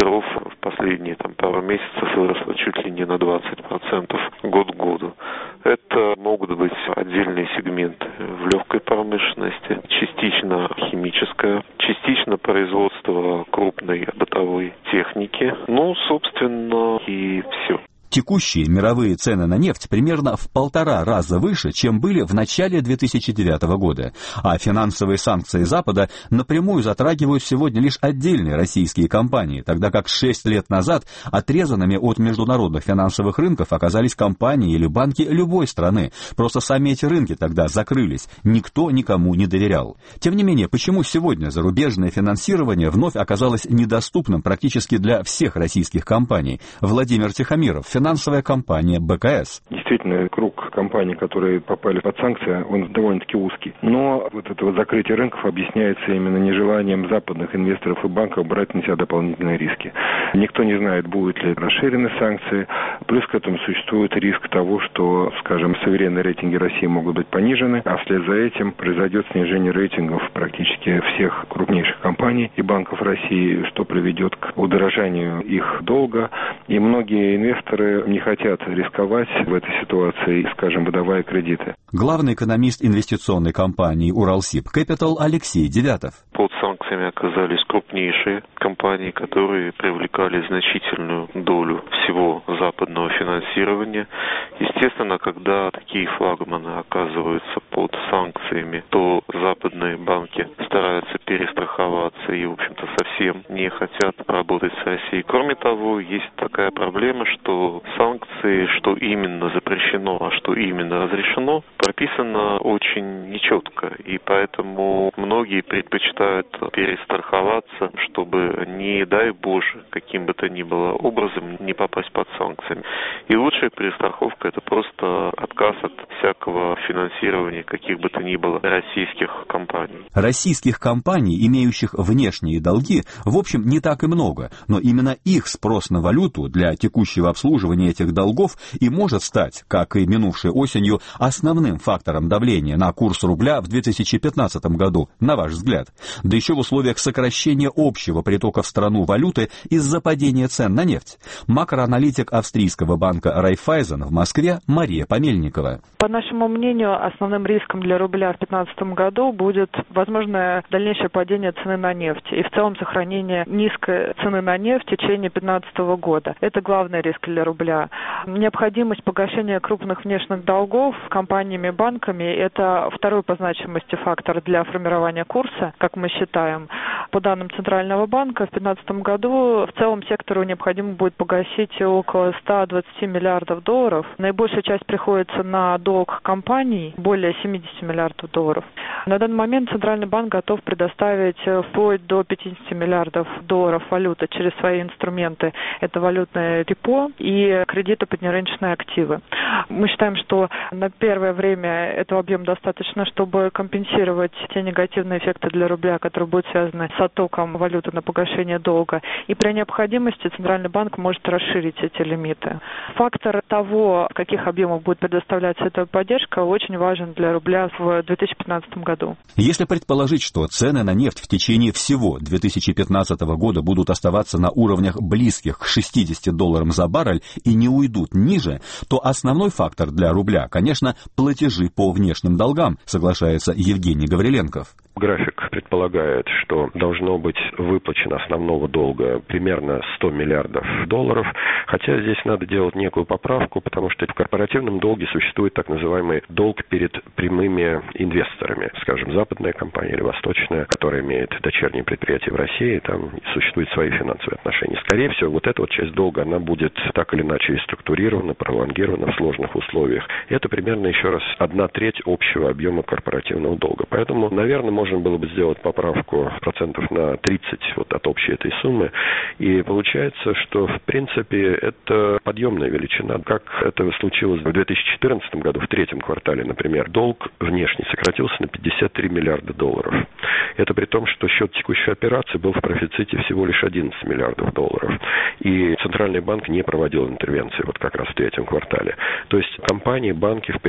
директоров в последние пару месяцев выросло чуть ли не на 20% год к году. Это могут быть отдельные сегменты в легкой промышленности, частично химическая, частично производство крупной бытовой техники. Собственно, и все. Текущие мировые цены на нефть примерно в 1,5 раза выше, чем были в начале 2009 года, а финансовые санкции Запада напрямую затрагивают сегодня лишь отдельные российские компании, тогда как 6 лет назад отрезанными от международных финансовых рынков оказались компании или банки любой страны. Просто сами эти рынки тогда закрылись, никто никому не доверял. Тем не менее, почему сегодня зарубежное финансирование вновь оказалось недоступным практически для всех российских компаний? Владимир Тихомиров, финансовая компания БКС. Действительно, круг компаний, которые попали под санкции, он довольно-таки узкий. Но это закрытие рынков объясняется именно нежеланием западных инвесторов и банков брать на себя дополнительные риски. Никто не знает, будут ли расширены санкции. Плюс к этому существует риск того, что, скажем, суверенные рейтинги России могут быть понижены, а вслед за этим произойдет снижение рейтингов практически всех крупнейших компаний и банков России, что приведет к удорожанию их долга. И многие инвесторы не хотят рисковать в этой ситуации, скажем, выдавая кредиты. Главный экономист инвестиционной компании «Уралсиб Кэпитал» Алексей Девятов. Под санкциями оказались крупнейшие компании, которые привлекали значительную долю всего западного финансирования. Естественно, когда такие флагманы оказываются под санкциями, то западные банки стараются перестраховаться и, в общем-то, совсем не хотят работать с Россией. Кроме того, есть такая проблема, что санкции, что именно запрещено, а что именно разрешено, прописано очень нечетко. И поэтому многие предпочитают перестраховаться, чтобы, не дай Боже, каким бы то ни было образом не попасть под санкциями. И лучшая перестраховка – это просто отказ от всякого финансирования каких бы то ни было российских компаний. Российских компаний, имеющих внешние долги, в общем, не так и много, но именно их спрос на валюту для текущего обслуживания этих долгов и может стать, как и минувшей осенью, основным фактором давления на курс рубля в 2015 году, на ваш взгляд. Да еще в условиях сокращения общего притока в страну валюты из-за падения цен на нефть. Макроаналитик австрийского банка Райффайзен в Москве Мария Помельникова. По нашему мнению, основным риском для рубля в 2015 году будет возможное дальнейшее падение цены на нефть и в целом сохранение низкой цены на нефть в течение 2015 года. Это главный риск для рубля. Необходимость погашения крупных внешних долгов компаниями, банками – это второй по значимости фактор для формирования курса, как мы считаем. По данным Центрального банка, в 2015 году в целом сектору необходимо будет погасить около 120 миллиардов долларов. Наибольшая часть приходится на долг компаний, более 70 миллиардов долларов. На данный момент Центральный банк готов предоставить вплоть до 50 миллиардов долларов валюты через свои инструменты. Это валютное репо и кредиты под нерыночные активы. Мы считаем, что на первое время этого объема достаточно, чтобы компенсировать те негативные эффекты для рубля, которые будут связаны с оттоком валюты на погашение долга. И при необходимости Центральный банк может расширить эти лимиты. Фактор того, в каких объемах будет предоставляться эта поддержка, очень важен для рубля в 2015 году. Если предположить, что цены на нефть в течение всего 2015 года будут оставаться на уровнях близких к $60 за баррель и не уйдут ниже, то основной фактор для рубля, конечно, платежи по внешним долгам, соглашается Евгений Гавриленков. График предполагает, что должно быть выплачено основного долга примерно 100 миллиардов долларов, хотя здесь надо делать некую поправку, потому что в корпоративном долге существует так называемый долг перед прямыми инвесторами, скажем, западная компания или восточная, которая имеет дочерние предприятия в России, там существуют свои финансовые отношения. Скорее всего, вот эта вот часть долга, она будет так или иначе структурирована, пролонгирована в сложных условиях. И это примерно, еще раз, 1/3 общего объема корпоративного долга. Поэтому, наверное, можно было бы сделать поправку процентов на 30 вот от общей этой суммы. И получается, что, в принципе, это подъемная величина. Как это случилось в 2014 году, в третьем квартале, например, долг внешний сократился на 53 миллиарда долларов. Это при том, что счет текущей операции был в профиците всего лишь 11 миллиардов долларов. И Центральный банк не проводил интервенции вот как раз в третьем квартале. То есть компании, банки в предыдущие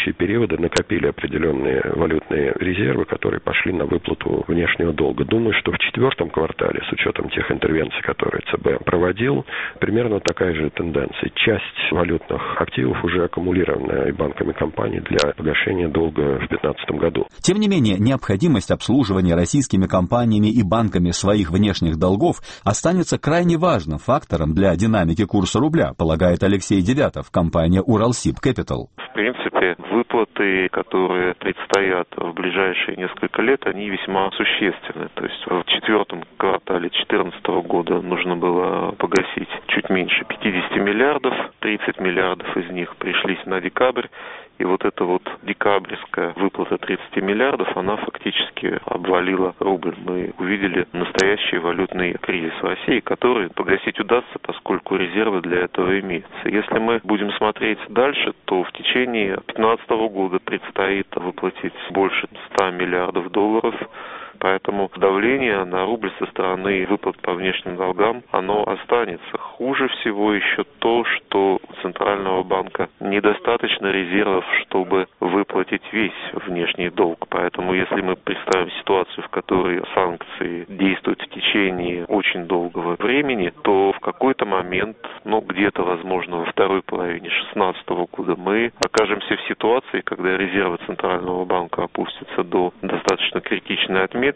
предыдущие периоды накопили определенные валютные резервы, которые пошли на выплату внешнего долга. Думаю, что в четвертом квартале, с учетом тех интервенций, которые ЦБ проводил, примерно такая же тенденция. Часть валютных активов уже аккумулирована и банками компаний для погашения долга в 2015 году. Тем не менее, необходимость обслуживания российскими компаниями и банками своих внешних долгов останется крайне важным фактором для динамики курса рубля, полагает Алексей Девятов, компания Уралсиб Capital. В принципе, выплаты, которые предстоят в ближайшие несколько лет, они весьма существенны. То есть в четвертом квартале 2014 года нужно было погасить чуть меньше 50 миллиардов, 30 миллиардов из них пришлись на декабрь. И вот эта вот декабрьская выплата 30 миллиардов, она фактически обвалила рубль. Мы увидели настоящий валютный кризис в России, который погасить удастся, поскольку резервы для этого имеются. Если мы будем смотреть дальше, то в течение 2015 года предстоит выплатить больше 100 миллиардов долларов. Поэтому давление на рубль со стороны выплат по внешним долгам, оно останется. Хуже всего еще то, что у Центрального банка недостаточно резервов, чтобы выплатить весь внешний долг. Поэтому если мы представим ситуацию, в которой санкции действуют в течение очень долгого времени, то в какой-то момент, где-то, возможно, во второй половине 2016 года мы окажемся в ситуации, когда резервы Центрального банка опустятся до достаточно критичной отметки,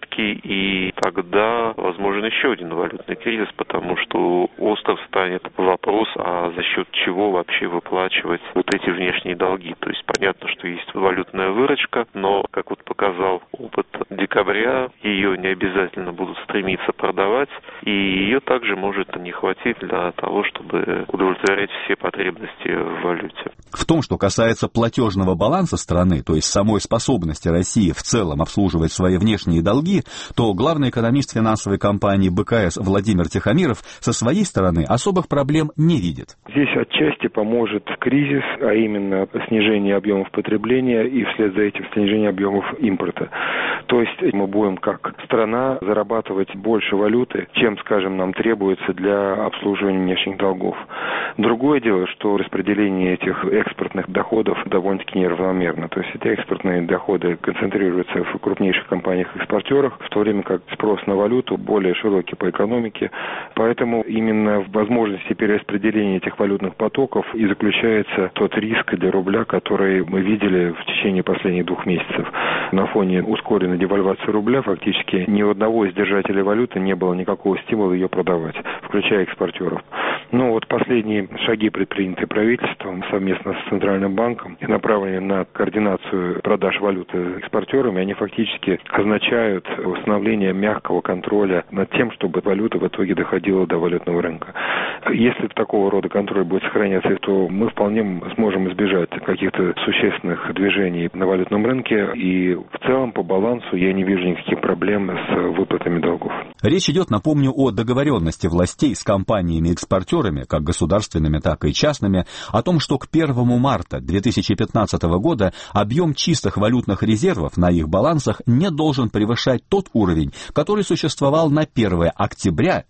и тогда возможен еще один валютный кризис, потому что остров станет вопрос, а за счет чего вообще выплачивать вот эти внешние долги. То есть понятно, что есть валютная выручка, но, как вот показал опыт декабря, ее не обязательно будут стремиться продавать, и ее также может не хватить для того, чтобы удовлетворять все потребности в валюте. В том, что касается платежного баланса страны, то есть самой способности России в целом обслуживать свои внешние долги, то главный экономист финансовой компании БКС Владимир Тихомиров со своей стороны особых проблем не видит. Здесь отчасти поможет кризис, а именно снижение объемов потребления и вслед за этим снижение объемов импорта. То есть мы будем как страна зарабатывать больше валюты, чем, скажем, нам требуется для обслуживания внешних долгов. Другое дело, что распределение этих экспортных доходов довольно-таки неравномерно. То есть эти экспортные доходы концентрируются в крупнейших компаниях-экспортерах, в то время как спрос на валюту более широкий по экономике. Поэтому именно в возможности перераспределения этих валютных потоков и заключается тот риск для рубля, который мы видели в течение последних 2 месяцев. На фоне ускоренной девальвации рубля фактически ни у одного из держателей валюты не было никакого стимула ее продавать, включая экспортеров. Но вот последние шаги, предпринятые правительством совместно с Центральным банком и направленные на координацию продаж валюты экспортерами, они фактически означают установление мягкого контроля над тем, чтобы валюта в итоге доходила до валютного рынка. Если такого рода контроль будет сохраняться, то мы вполне сможем избежать каких-то существенных движений на валютном рынке, и в целом по балансу я не вижу никаких проблем с выплатами долгов. Речь идет, напомню, о договоренности властей с компаниями-экспортерами, как государственными, так и частными, о том, что к 1 марта 2015 года объем чистых валютных резервов на их балансах не должен превышать тот уровень, который существовал на 1 октября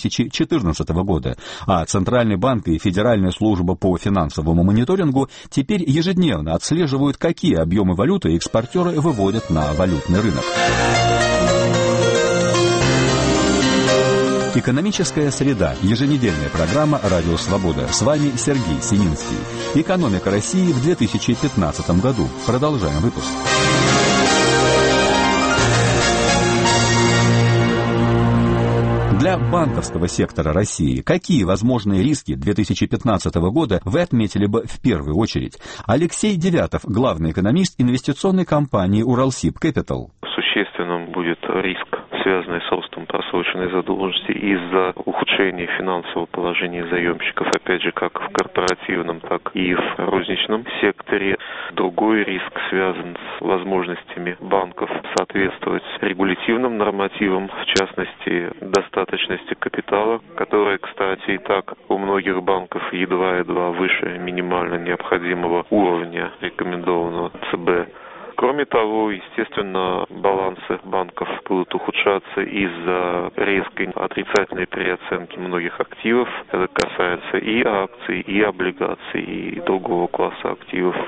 2014 года, а Центральный банк и Федеральная служба по финансовому мониторингу теперь ежедневно отслеживают, какие объемы валюты экспортеры выводят на валютный рынок. Экономическая среда. Еженедельная программа «Радио Свобода». С вами Сергей Сининский. Экономика России в 2015 году. Продолжаем выпуск. Для банковского сектора России какие возможные риски 2015 года вы отметили бы в первую очередь? Алексей Девятов, главный экономист инвестиционной компании «Уралсиб Capital». Существенным будет риск, связанный с ростом просроченной задолженности из-за ухудшения финансового положения заемщиков, опять же, как в корпоративном, так и в розничном секторе. Другой риск связан с возможностями банков соответствовать регулятивным нормативам, в частности, достаточности капитала, которая, кстати, и так у многих банков едва-едва выше минимально необходимого уровня, рекомендованного ЦБ. Кроме того, естественно, балансы банков будут ухудшаться из-за резкой отрицательной переоценки многих активов. Это касается и акций, и облигаций, и другого класса активов.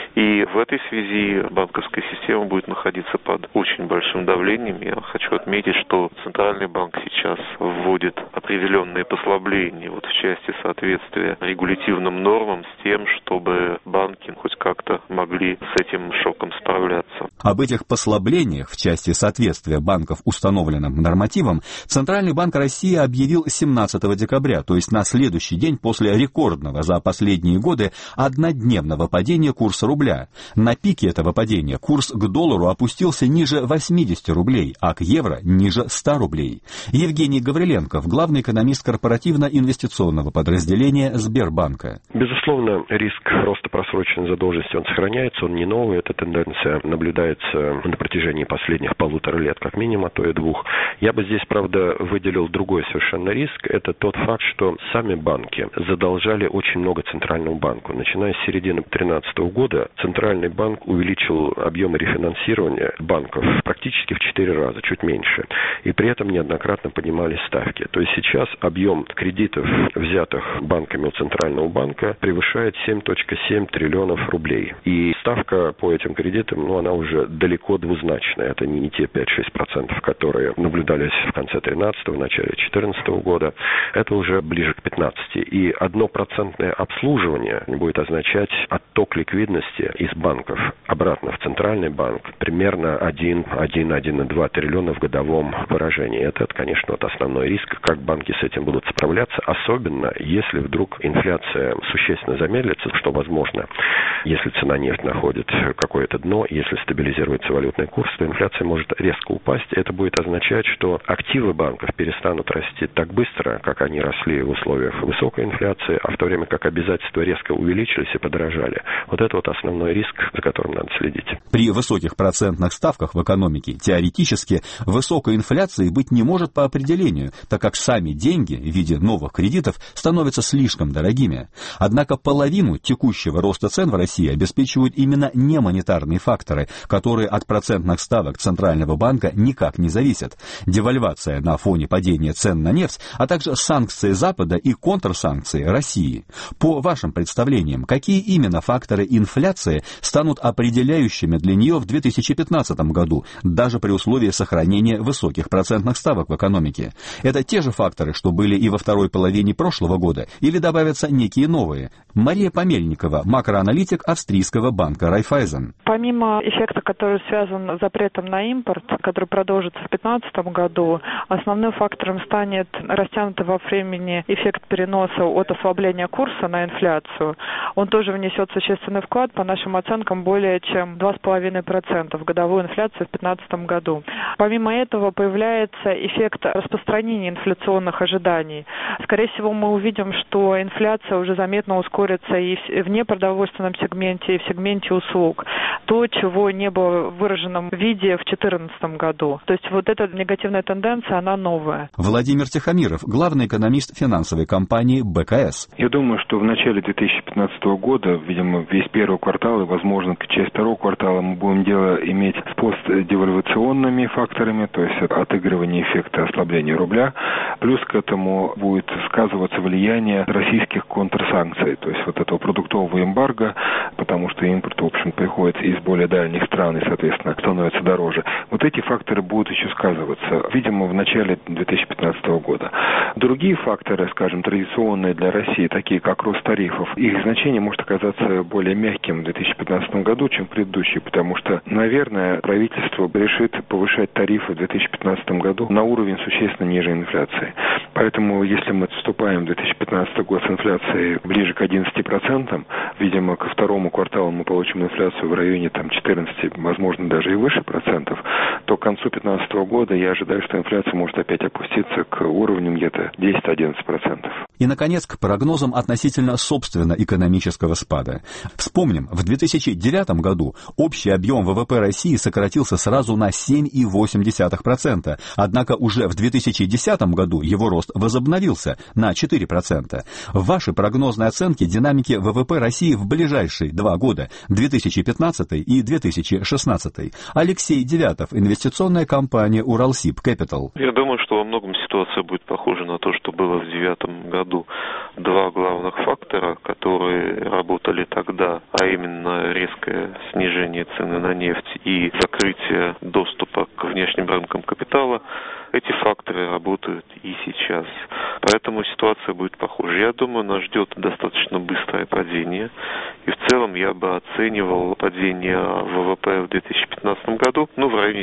И в этой связи банковская система будет находиться под очень большим давлением. Я хочу отметить, что Центральный банк сейчас вводит определенные послабления в части соответствия регулятивным нормам с тем, чтобы банки хоть как-то могли с этим шоком справляться. Об этих послаблениях в части соответствия банков установленным нормативам Центральный банк России объявил 17 декабря, то есть на следующий день после рекордного за последние годы однодневного падения курса рубля. На пике этого падения курс к доллару опустился ниже 80 рублей, а к евро ниже 100 рублей. Евгений Гавриленков, главный экономист корпоративно-инвестиционного подразделения Сбербанка. Безусловно, риск роста просроченной задолженности, он сохраняется, он не новый, эта тенденция наблюдается на протяжении последних 1,5 лет, как минимум, а то и 2. Я бы здесь, правда, выделил другой совершенно риск. Это тот факт, что сами банки задолжали очень много Центральному банку. Начиная с середины 2013 года Центральный банк увеличил объемы рефинансирования банков практически в 4 раза, чуть меньше. И при этом неоднократно поднимались ставки. То есть сейчас объем кредитов, взятых банками у Центрального банка, превышает 7,7 триллионов рублей. И ставка по этим кредитам, она уже далеко двузначная. Это не те 5-6%, которые наблюдались в конце 2013-го, в начале 2014 года. Это уже ближе к 15%. И 1% обслуживание будет означать отток ликвидности из банков обратно в Центральный банк примерно 1,2 триллиона в годовом выражении. Это, конечно, основной риск, как банки с этим будут справляться, особенно если вдруг инфляция существенно замедлится, что возможно, если цена нефти находит какое-то дно, если стабилизируется валютный курс, то инфляция может резко упасть. Это будет означать, что активы банков перестанут расти так быстро, как они росли в условиях высокой инфляции, а в то время как обязательства резко увеличились и подорожали. Вот это основной риск, за которым надо следить. При высоких процентных ставках в экономике теоретически высокой инфляции быть не может по определению, так как сами деньги в виде новых кредитов становятся слишком дорогими. Однако половину текущего роста цен в России обеспечивают именно немонетарные факторы, которые от процентных ставок Центрального банка никак не зависят. Девальвация на фоне падения цен на нефть, а также санкции Запада и контрсанкции России. По вашим представлениям, какие именно факторы инфляции станут определяющими для нее в 2015 году, даже при условии сохранения высоких процентных ставок в экономике? Это те же факторы, что были и во второй половине прошлого года, или добавятся некие новые? Мария Помельникова, макроаналитик австрийского банка Райффайзен. Помимо эффекта, который связан с запретом на импорт, который продолжится в 2015 году, основным фактором станет растянутый во времени эффект переноса от ослабления курса на инфляцию. Он тоже внесет существенный вклад, по нашим оценкам, более чем 2,5% в годовую инфляцию в 2015 году. Помимо этого появляется эффект распространения инфляционных ожиданий. Скорее всего, мы увидим, что инфляция уже заметно ускорится и в непродовольственном сегменте, и в сегменте услуг. То, чего не было в выраженном виде в 2014 году. То есть вот эта негативная тенденция, она новая. Владимир Тихомиров, главный экономист финансовой компании БКС. Я думаю, что в начале 2015 года, видимо, весь первый квартал и, возможно, часть второго квартала мы будем дело иметь с постдевальвационными факторами, то есть отыгрывание эффекта ослабления рубля. Плюс к этому будет сказываться влияние российских контрсанкций, то есть вот этого продуктового эмбарго, потому что импорт, в общем, приходит из более дальних стран и, соответственно, становится дороже. Вот эти факторы будут еще сказываться, видимо, в начале 2015 года. Другие факторы, скажем, традиционные для России, такие как рост тарифов, их значение может оказаться более мягким в 2015 году, чем в предыдущий, потому что, наверное, правительство решит повышать тарифы в 2015 году на уровень существенно ниже инфляции. Поэтому, если мы вступаем в 2015 год с инфляцией ближе к 11%, видимо, ко второму кварталу мы получим инфляцию в районе 14, возможно, даже и выше процентов, то к концу 2015 года я ожидаю, что инфляция может опять опуститься к уровням где-то 10-11%. И, наконец, к прогнозам относительно собственно экономического спада. Вспомним, в 2009 году общий объем ВВП России сократился сразу на 7,8%, однако уже в 2010 году его рост возобновился на 4%. Ваши прогнозные оценки динамики ВВП России в ближайшие 2 года, 2015 и 2016. Алексей Девятов, инвестиционная компания «Уралсиб Кэпитал». Я думаю, что во многом ситуация будет похожа на то, что было в 2009 году. году два главных фактора, которые работали тогда, а именно резкое снижение цены на нефть и закрытие доступа к внешним рынкам капитала. Эти факторы работают и сейчас. Поэтому ситуация будет похожа. Я думаю, нас ждет достаточно быстрое падение. И в целом я бы оценивал падение ВВП в 2015 году в районе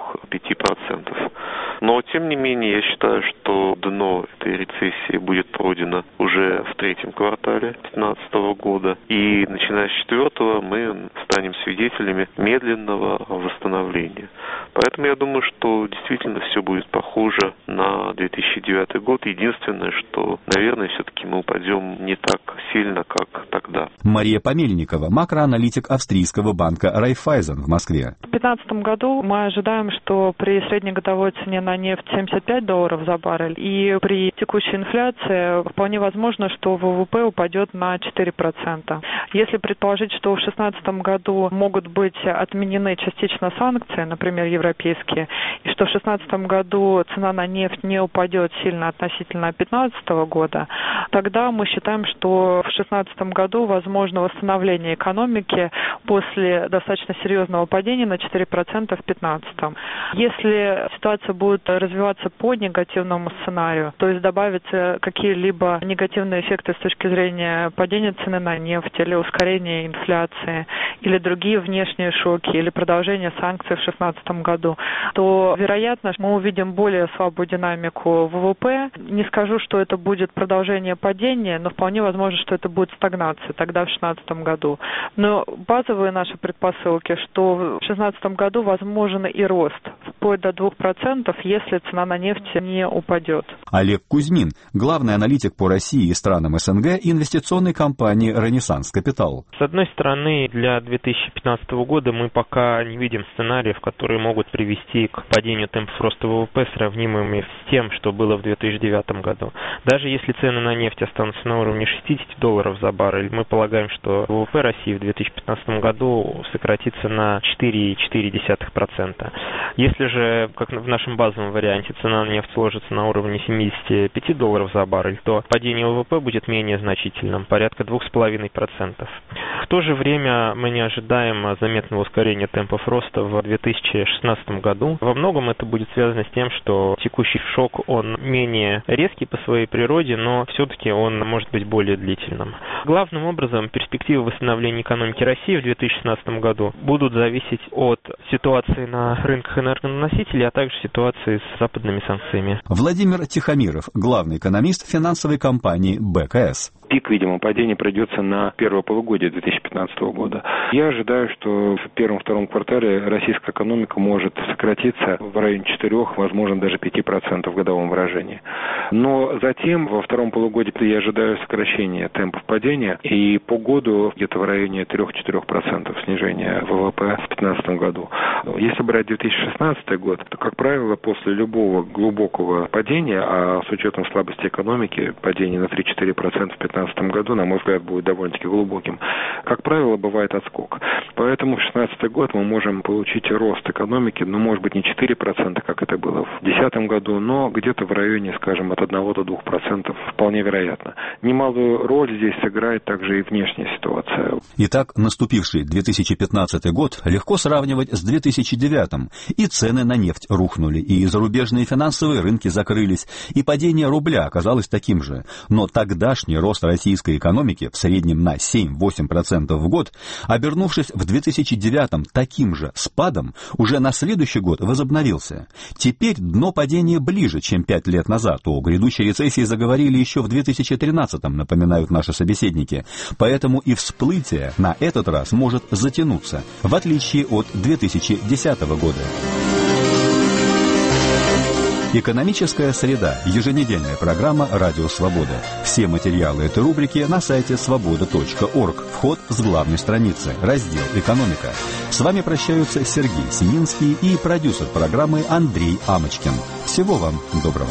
4-5%. Но, тем не менее, я считаю, что дно этой рецессии будет пройдено уже в третьем квартале 2015 года. И, начиная с четвертого, мы станем свидетелями медленного восстановления. Поэтому я думаю, что действительно все будет похоже на 2009 год. Единственное, что, наверное, все-таки мы упадем не так сильно, как тогда. Мария Помельникова, макроаналитик австрийского банка Райффайзен в Москве. В 2015 году мы ожидаем, что при среднегодовой цене на нефть $75 за баррель и при текущей инфляции вполне возможно, что ВВП упадет на 4%. Если предположить, что в 2016 году могут быть отменены частично санкции, например, европейские, и что в 2016 году цена на нефть не упадет сильно относительно 2015 года, тогда мы считаем, что в 2016 году возможно восстановление экономики после достаточно серьезного падения на 4% в 2015. Если ситуация будет развиваться по негативному сценарию, то есть добавятся какие-либо негативные эффекты с точки зрения падения цены на нефть или ускорения инфляции, или другие внешние шоки, или продолжение санкций в 2016 году, то, вероятно, мы увидим более слабую динамику ВВП. Не скажу, что это будет продолжение падения, но вполне возможно, что это будет стагнация тогда в 2016 году. Но базовые наши предпосылки, что в 2016 году возможен и рост, вплоть до 2%, если цена на нефть не упадет. Олег Кузьмин, главный аналитик по России и странам СНГ инвестиционной компании «Ренессанс Капитал». С одной стороны, для 2015 года мы пока не видим сценариев, которые могут привести к падению темпов роста ВВП, сравнимыми с тем, что было в 2009 году. Даже если цены на нефть останутся на уровне $60 за баррель, мы полагаем, что ВВП России в 2015 году сократится на 4,4%. Если же, как в нашем базовом варианте, цена на нефть сложится на уровне $75 за баррель, то падение ВВП будет менее значительным, порядка 2,5%. В то же время мы не ожидаем заметного ускорения темпов роста в 2016 году. Во многом это будет связано с тем, что текущий шок, он менее резкий по своей природе, но все-таки он может быть более длительным. Главным образом, перспективы восстановления экономики России в 2016 году будут зависеть от ситуации на рынках энергоносителей, а также ситуации с западными санкциями. Владимир Тихомиров, главный экономист финансовой компании БКС. Пик, видимо, падения придется на первое полугодие 2015 года. Я ожидаю, что в первом-втором квартале российская экономика может сократиться в районе 4, возможно, даже 5% в годовом выражении. Но затем, во втором полугодии, я ожидаю сокращения темпов падения, и по году где-то в районе 3-4% снижения ВВП в 2015 году. Если брать 2016 год, то, как правило, после любого глубокого падения, а с учетом слабости экономики, падение на 3-4% в 2015 году, на мой взгляд, будет довольно-таки глубоким. Как правило, бывает отскок. Поэтому в 2016 год мы можем получить рост экономики, может быть, не 4%, как это было в 2010 году, но где-то в районе, скажем, от 1 до 2%, вполне вероятно. Немалую роль здесь сыграет также и внешняя ситуация. Итак, наступивший 2015 год легко сравнивать с 2009. И цены на нефть рухнули, и зарубежные финансовые рынки закрылись, и падение рубля оказалось таким же. Но тогдашний рост российской экономики в среднем на 7-8% в год, обернувшись в 2009 таким же спадом, уже на следующий год возобновился. Теперь дно падения ближе, чем 5 лет назад. О грядущей рецессии заговорили еще в 2013, напоминают наши собеседники. Поэтому и всплытие на этот раз может затянуться, в отличие от 2010 года. Экономическая среда. Еженедельная программа «Радио Свобода». Все материалы этой рубрики на сайте свобода.орг. Вход с главной страницы. Раздел «Экономика». С вами прощаются Сергей Семинский и продюсер программы Андрей Амочкин. Всего вам доброго.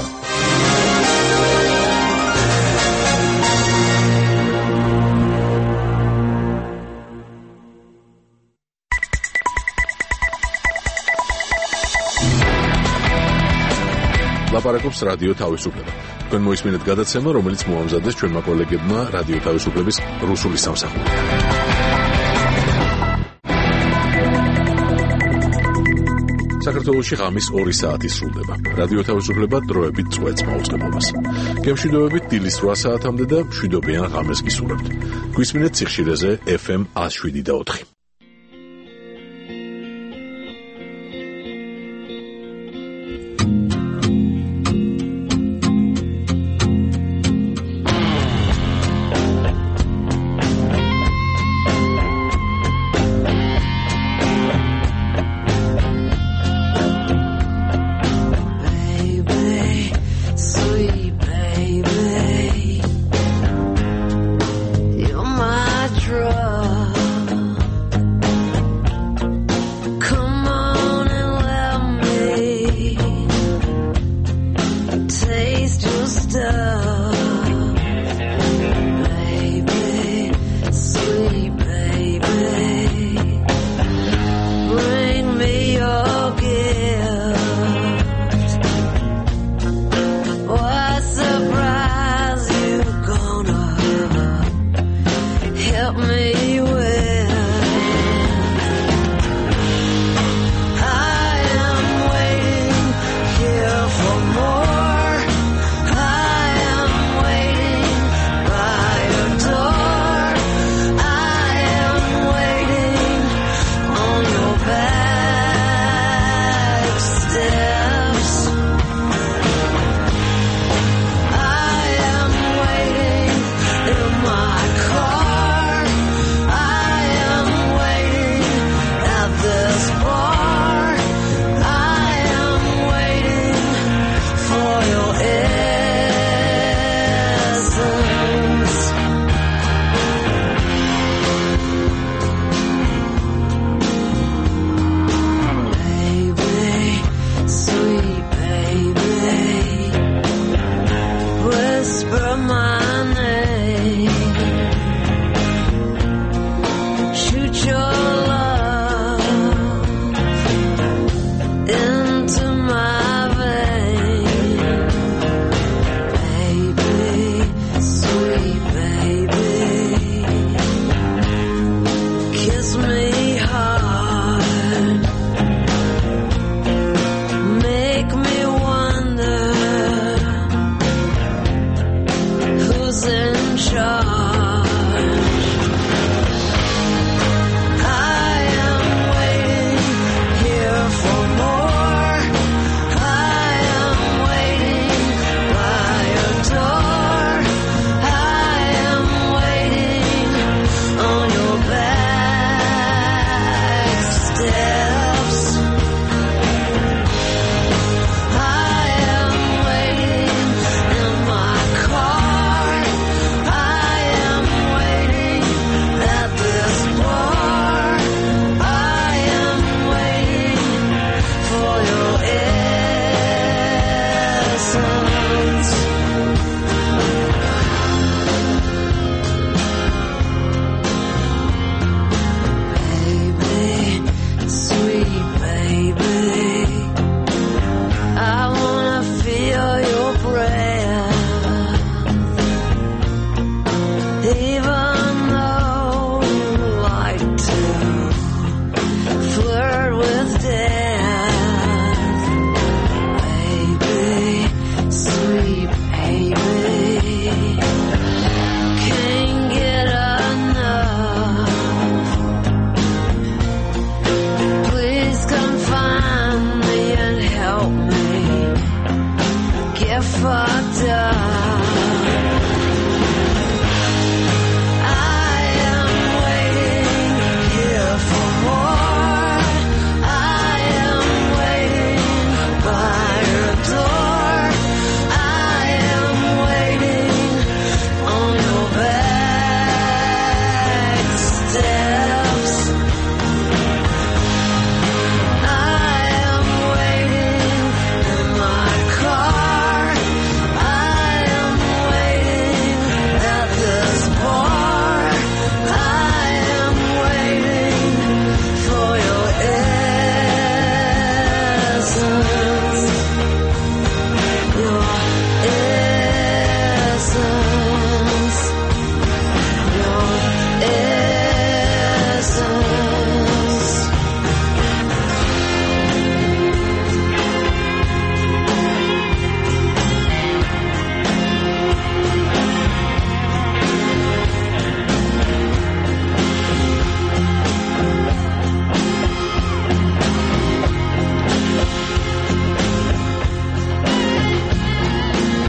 ლაპარაკობს რადიო თავისუფლება. თქვენ მოისმინეთ გადაცემა, რომელიც მოამზადეს ჩვენმა კოლეგებმა რადიო თავისუფლების რუსული სამსახური. საქართველოში ღამის 2 საათი სრულდება. რადიო თავისუფლება დროებით წვეთს მაუწყებლობას. გემშვიდობებით დილის 8 საათამდე და მშვიდობიან ღამეს გისურვებთ. გვისმინეთ სიხშირეზე FM 107.4.